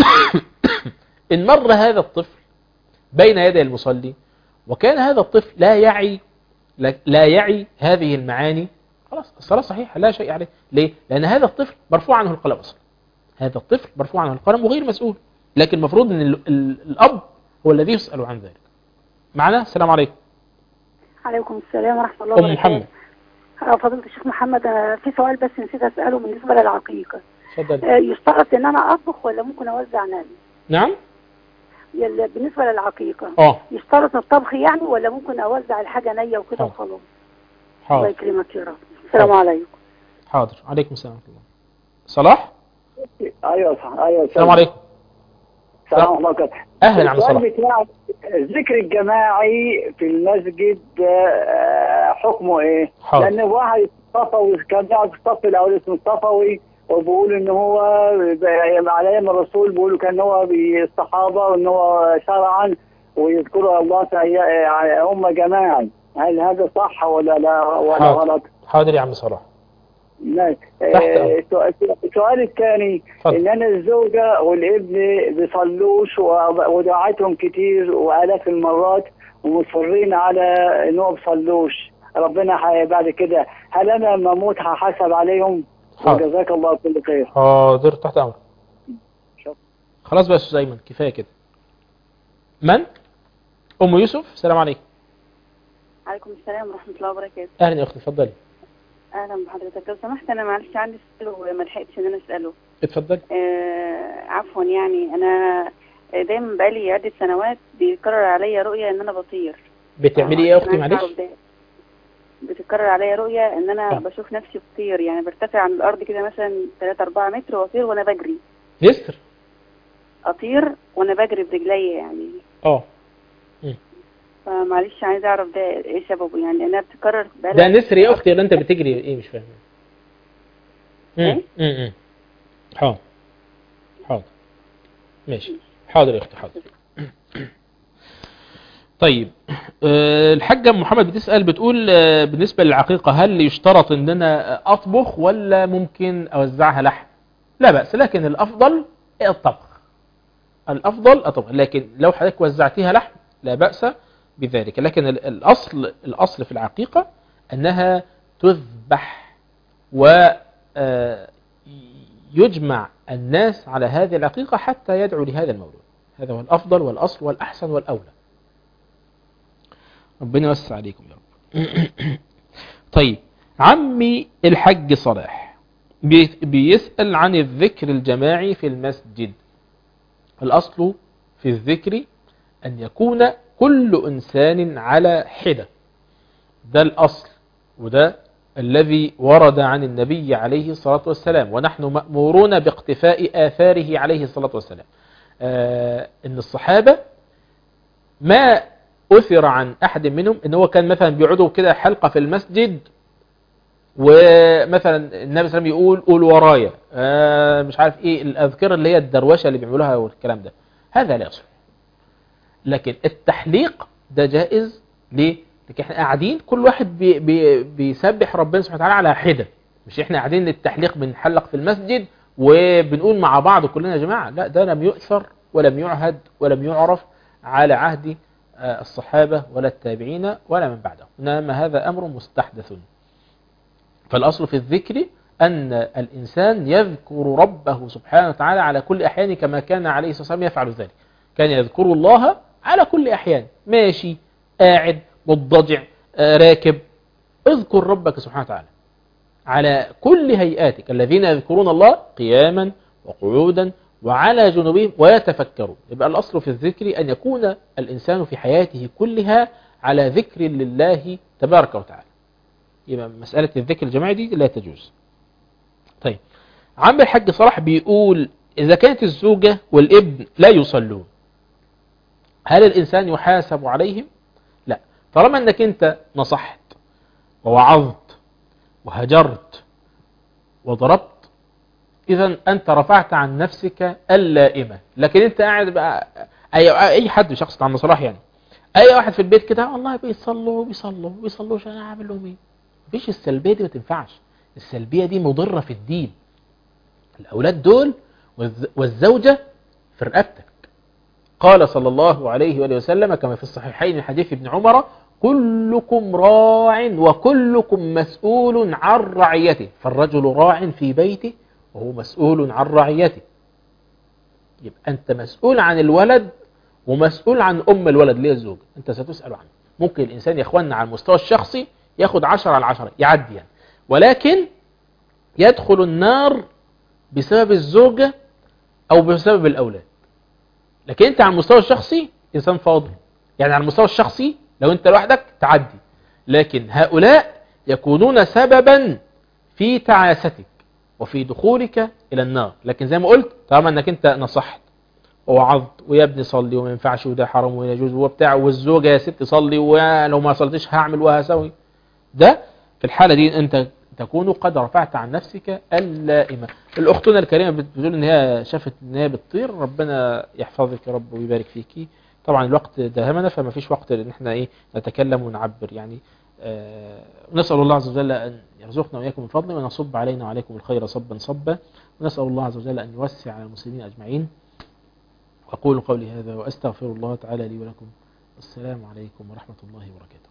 إن مر هذا الطفل بين يدي المصلي وكان هذا الطفل لا يعي لا يعي هذه المعاني، خلاص الصلاة صحيحة لا شيء عليه. ليه؟ لأن هذا الطفل مرفوع عنه القلم أصلا، هذا الطفل مرفوع عنه القلم وغير مسؤول. لكن المفروض أن الأب هو الذي يسأل عن ذلك. معنا؟ السلام عليكم. عليكم السلام ورحمة الله وبركاته. أم محمد. فضيلة الشيخ محمد، في سؤال بس نسيت أسأله بالنسبة للعقيقة. تفضل. يشترط ان انا اطبخ ولا ممكن اوزع نبي؟ نعم. بالنسبة للعقيقة اه يشترط الطبخ يعني ولا ممكن اوزع الحاجة نية وكده وخلاص؟ الله يكرمك يا رب. السلام عليكم. حاضر. عليكم السلام ورحمة الله. صلاح. ايوه صح. ايوه السلام عليكم. السلام عليكم ورحمة الله. اهلا عم صلاح. الذكر الجماعي في المسجد حكمه ايه؟ حاضر. لان واحد صفوي كان قاعد في الصف الاول اسمه الصفوي وبقول ان هو على ايام الرسول بيقولوا كان هو بالصحابه وان هو شرعا ويذكروا الله هم جماعي، هل هذا صح ولا لا ولا غلط؟ حاضر يا عم صلاح. ماشي. السؤال الثاني ان انا الزوجه والابن بيصلوش ودعاتهم كتير والاف المرات ومصرين على ان هو بيصلوش، ربنا بعد كده هل انا لما اموت هحاسب عليهم؟ جزاك الله كل خير. حاضر تحت امرك. خلاص بس دايما كفايه كده. من؟ ام يوسف. السلام عليكم. عليكم السلام ورحمه الله وبركاته. اهلا يا اختي اتفضلي. اهلا بحضرتك. لو سمحت انا معلش عندي سؤال وما لحقتش ان انا اساله. اتفضلي. آه عفوا يعني انا دايما بقالي عده سنوات بيتكرر عليا رؤيه ان انا بطير. بتعملي ايه يا اختي معلش؟ بتتكرر عليا رؤيه ان انا أه. بشوف نفسي بطير، يعني برتفع عن الارض كده مثلا ثلاثة أربعة متر واطير وانا بجري. يسر. اطير وانا بجري برجليا يعني. اه. فمعلش عايز اعرف ده ايه سببه، يعني لانها بتتكرر بقالها. ده نسر يا اختي ولا انت بتجري ايه مش فاهم؟ ايه؟ امم حاضر. حاضر. ماشي. حاضر يا اختي حاضر. طيب أه الحاجة محمد بتسأل بتقول أه بالنسبة للعقيقة هل يشترط ان انا اطبخ ولا ممكن اوزعها لحم؟ لا بأس، لكن الافضل الطبخ، الافضل الطبخ، لكن لو حضرتك وزعتيها لحم لا بأس بذلك. لكن الاصل الاصل في العقيقة انها تذبح ويجمع الناس على هذه العقيقة حتى يدعوا لهذا المولود. هذا هو الافضل والاصل والاحسن والاولى. ربنا يوسع عليكم يا رب. طيب عمي الحج صلاح بيسأل عن الذكر الجماعي في المسجد. الأصل في الذكر أن يكون كل إنسان على حدة، ده الأصل وده الذي ورد عن النبي عليه الصلاة والسلام، ونحن مأمورون باقتفاء آثاره عليه الصلاة والسلام. آه إن الصحابة ما أثر عن أحد منهم إن هو كان مثلا بيقعدوا كده حلقة في المسجد ومثلا النبي صلى الله عليه وسلم يقول قول ورايا آه مش عارف إيه الأذكرة اللي هي الدروشة اللي بيعملوها والكلام ده، هذا لا يصح. لكن التحليق ده جائز. ليه؟ لكن احنا قاعدين كل واحد بي بي بيسبح ربنا سبحانه وتعالى على حدة، مش احنا قاعدين للتحليق بنحلق في المسجد وبنقول مع بعض كلنا يا جماعة، لا ده لم يؤثر ولم يعهد ولم يعرف على عهد الصحابة ولا التابعين ولا من بعدهم، إنما هذا أمر مستحدث. فالأصل في الذكر أن الإنسان يذكر ربه سبحانه وتعالى على كل أحيان كما كان عليه الصلاة والسلام يفعل ذلك. كان يذكر الله على كل أحيان، ماشي، قاعد، مضجع، راكب، اذكر ربك سبحانه وتعالى على كل هيئاتك. الذين يذكرون الله قياما وقعودا وعلى جنوبهم ويتفكرون. يبقى الأصل في الذكر أن يكون الإنسان في حياته كلها على ذكر لله تبارك وتعالى. يبقى مسألة الذكر الجماعي دي لا تجوز. طيب عم الحاج صلاح بيقول إذا كانت الزوجة والابن لا يصلون هل الإنسان يحاسب عليهم؟ لا. طالما أنك أنت نصحت ووعظت وهجرت وضربت، إذا أنت رفعت عن نفسك اللائمة. لكن أنت قاعد بقى أي, أي حد شخص عن صلاح يعني، أي واحد في البيت كده والله بيصلوا وبيصلوا وبيصلوا عشان أنا أعمل لهم إيه؟ مفيش. السلبية دي ما تنفعش، السلبية دي مضرة في الدين. الأولاد دول والزوجة في رقبتك. قال صلى الله عليه وآله وسلم كما في الصحيحين من حديث ابن عمر: كلكم راع وكلكم مسؤول عن رعيته. فالرجل راع في بيته وهو مسؤول عن رعيته. يبقى أنت مسؤول عن الولد ومسؤول عن أم الولد اللي هي الزوجة، أنت ستسأل عنه. ممكن الإنسان يا إخواننا على المستوى الشخصي ياخد عشرة على عشرة يعدي يعني، ولكن يدخل النار بسبب الزوجة أو بسبب الأولاد. لكن أنت على المستوى الشخصي إنسان فاضل، يعني على المستوى الشخصي لو أنت لوحدك تعدي، لكن هؤلاء يكونون سببا في تعاستك وفي دخولك إلى النار. لكن زي ما قلت، طالما أنك أنت نصحت ووعظت ويا ابني صلي وما ينفعش وده حرام ولا يجوز وبتاع، والزوجة يا ست صلي ولو ما صلتش هعمل وهسوي، ده في الحالة دي أنت تكون قد رفعت عن نفسك اللائمة. الأختنا الكريمة بتقول إن هي شافت إن هي بتطير، ربنا يحفظك يا رب ويبارك فيكي. طبعا الوقت داهمنا فما فيش وقت إن احنا إيه نتكلم ونعبر يعني. آه نسأل الله عز وجل أن يرزقنا وإياكم من فضله ونصب علينا وعليكم الخير صبا صبا، ونسأل الله عز وجل أن يوسع على المسلمين أجمعين. أقول قولي هذا وأستغفر الله تعالى لي ولكم. السلام عليكم ورحمة الله وبركاته.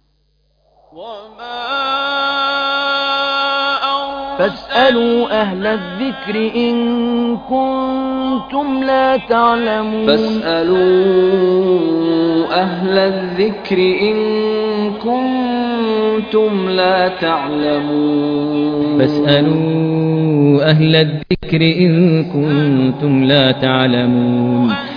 فاسألوا أهل الذكر إن كنتم لا تعلمون. فاسألوا أهل الذكر إن كنتم لا تعلمون. فاسألوا أهل الذكر إن كنتم لا تعلمون.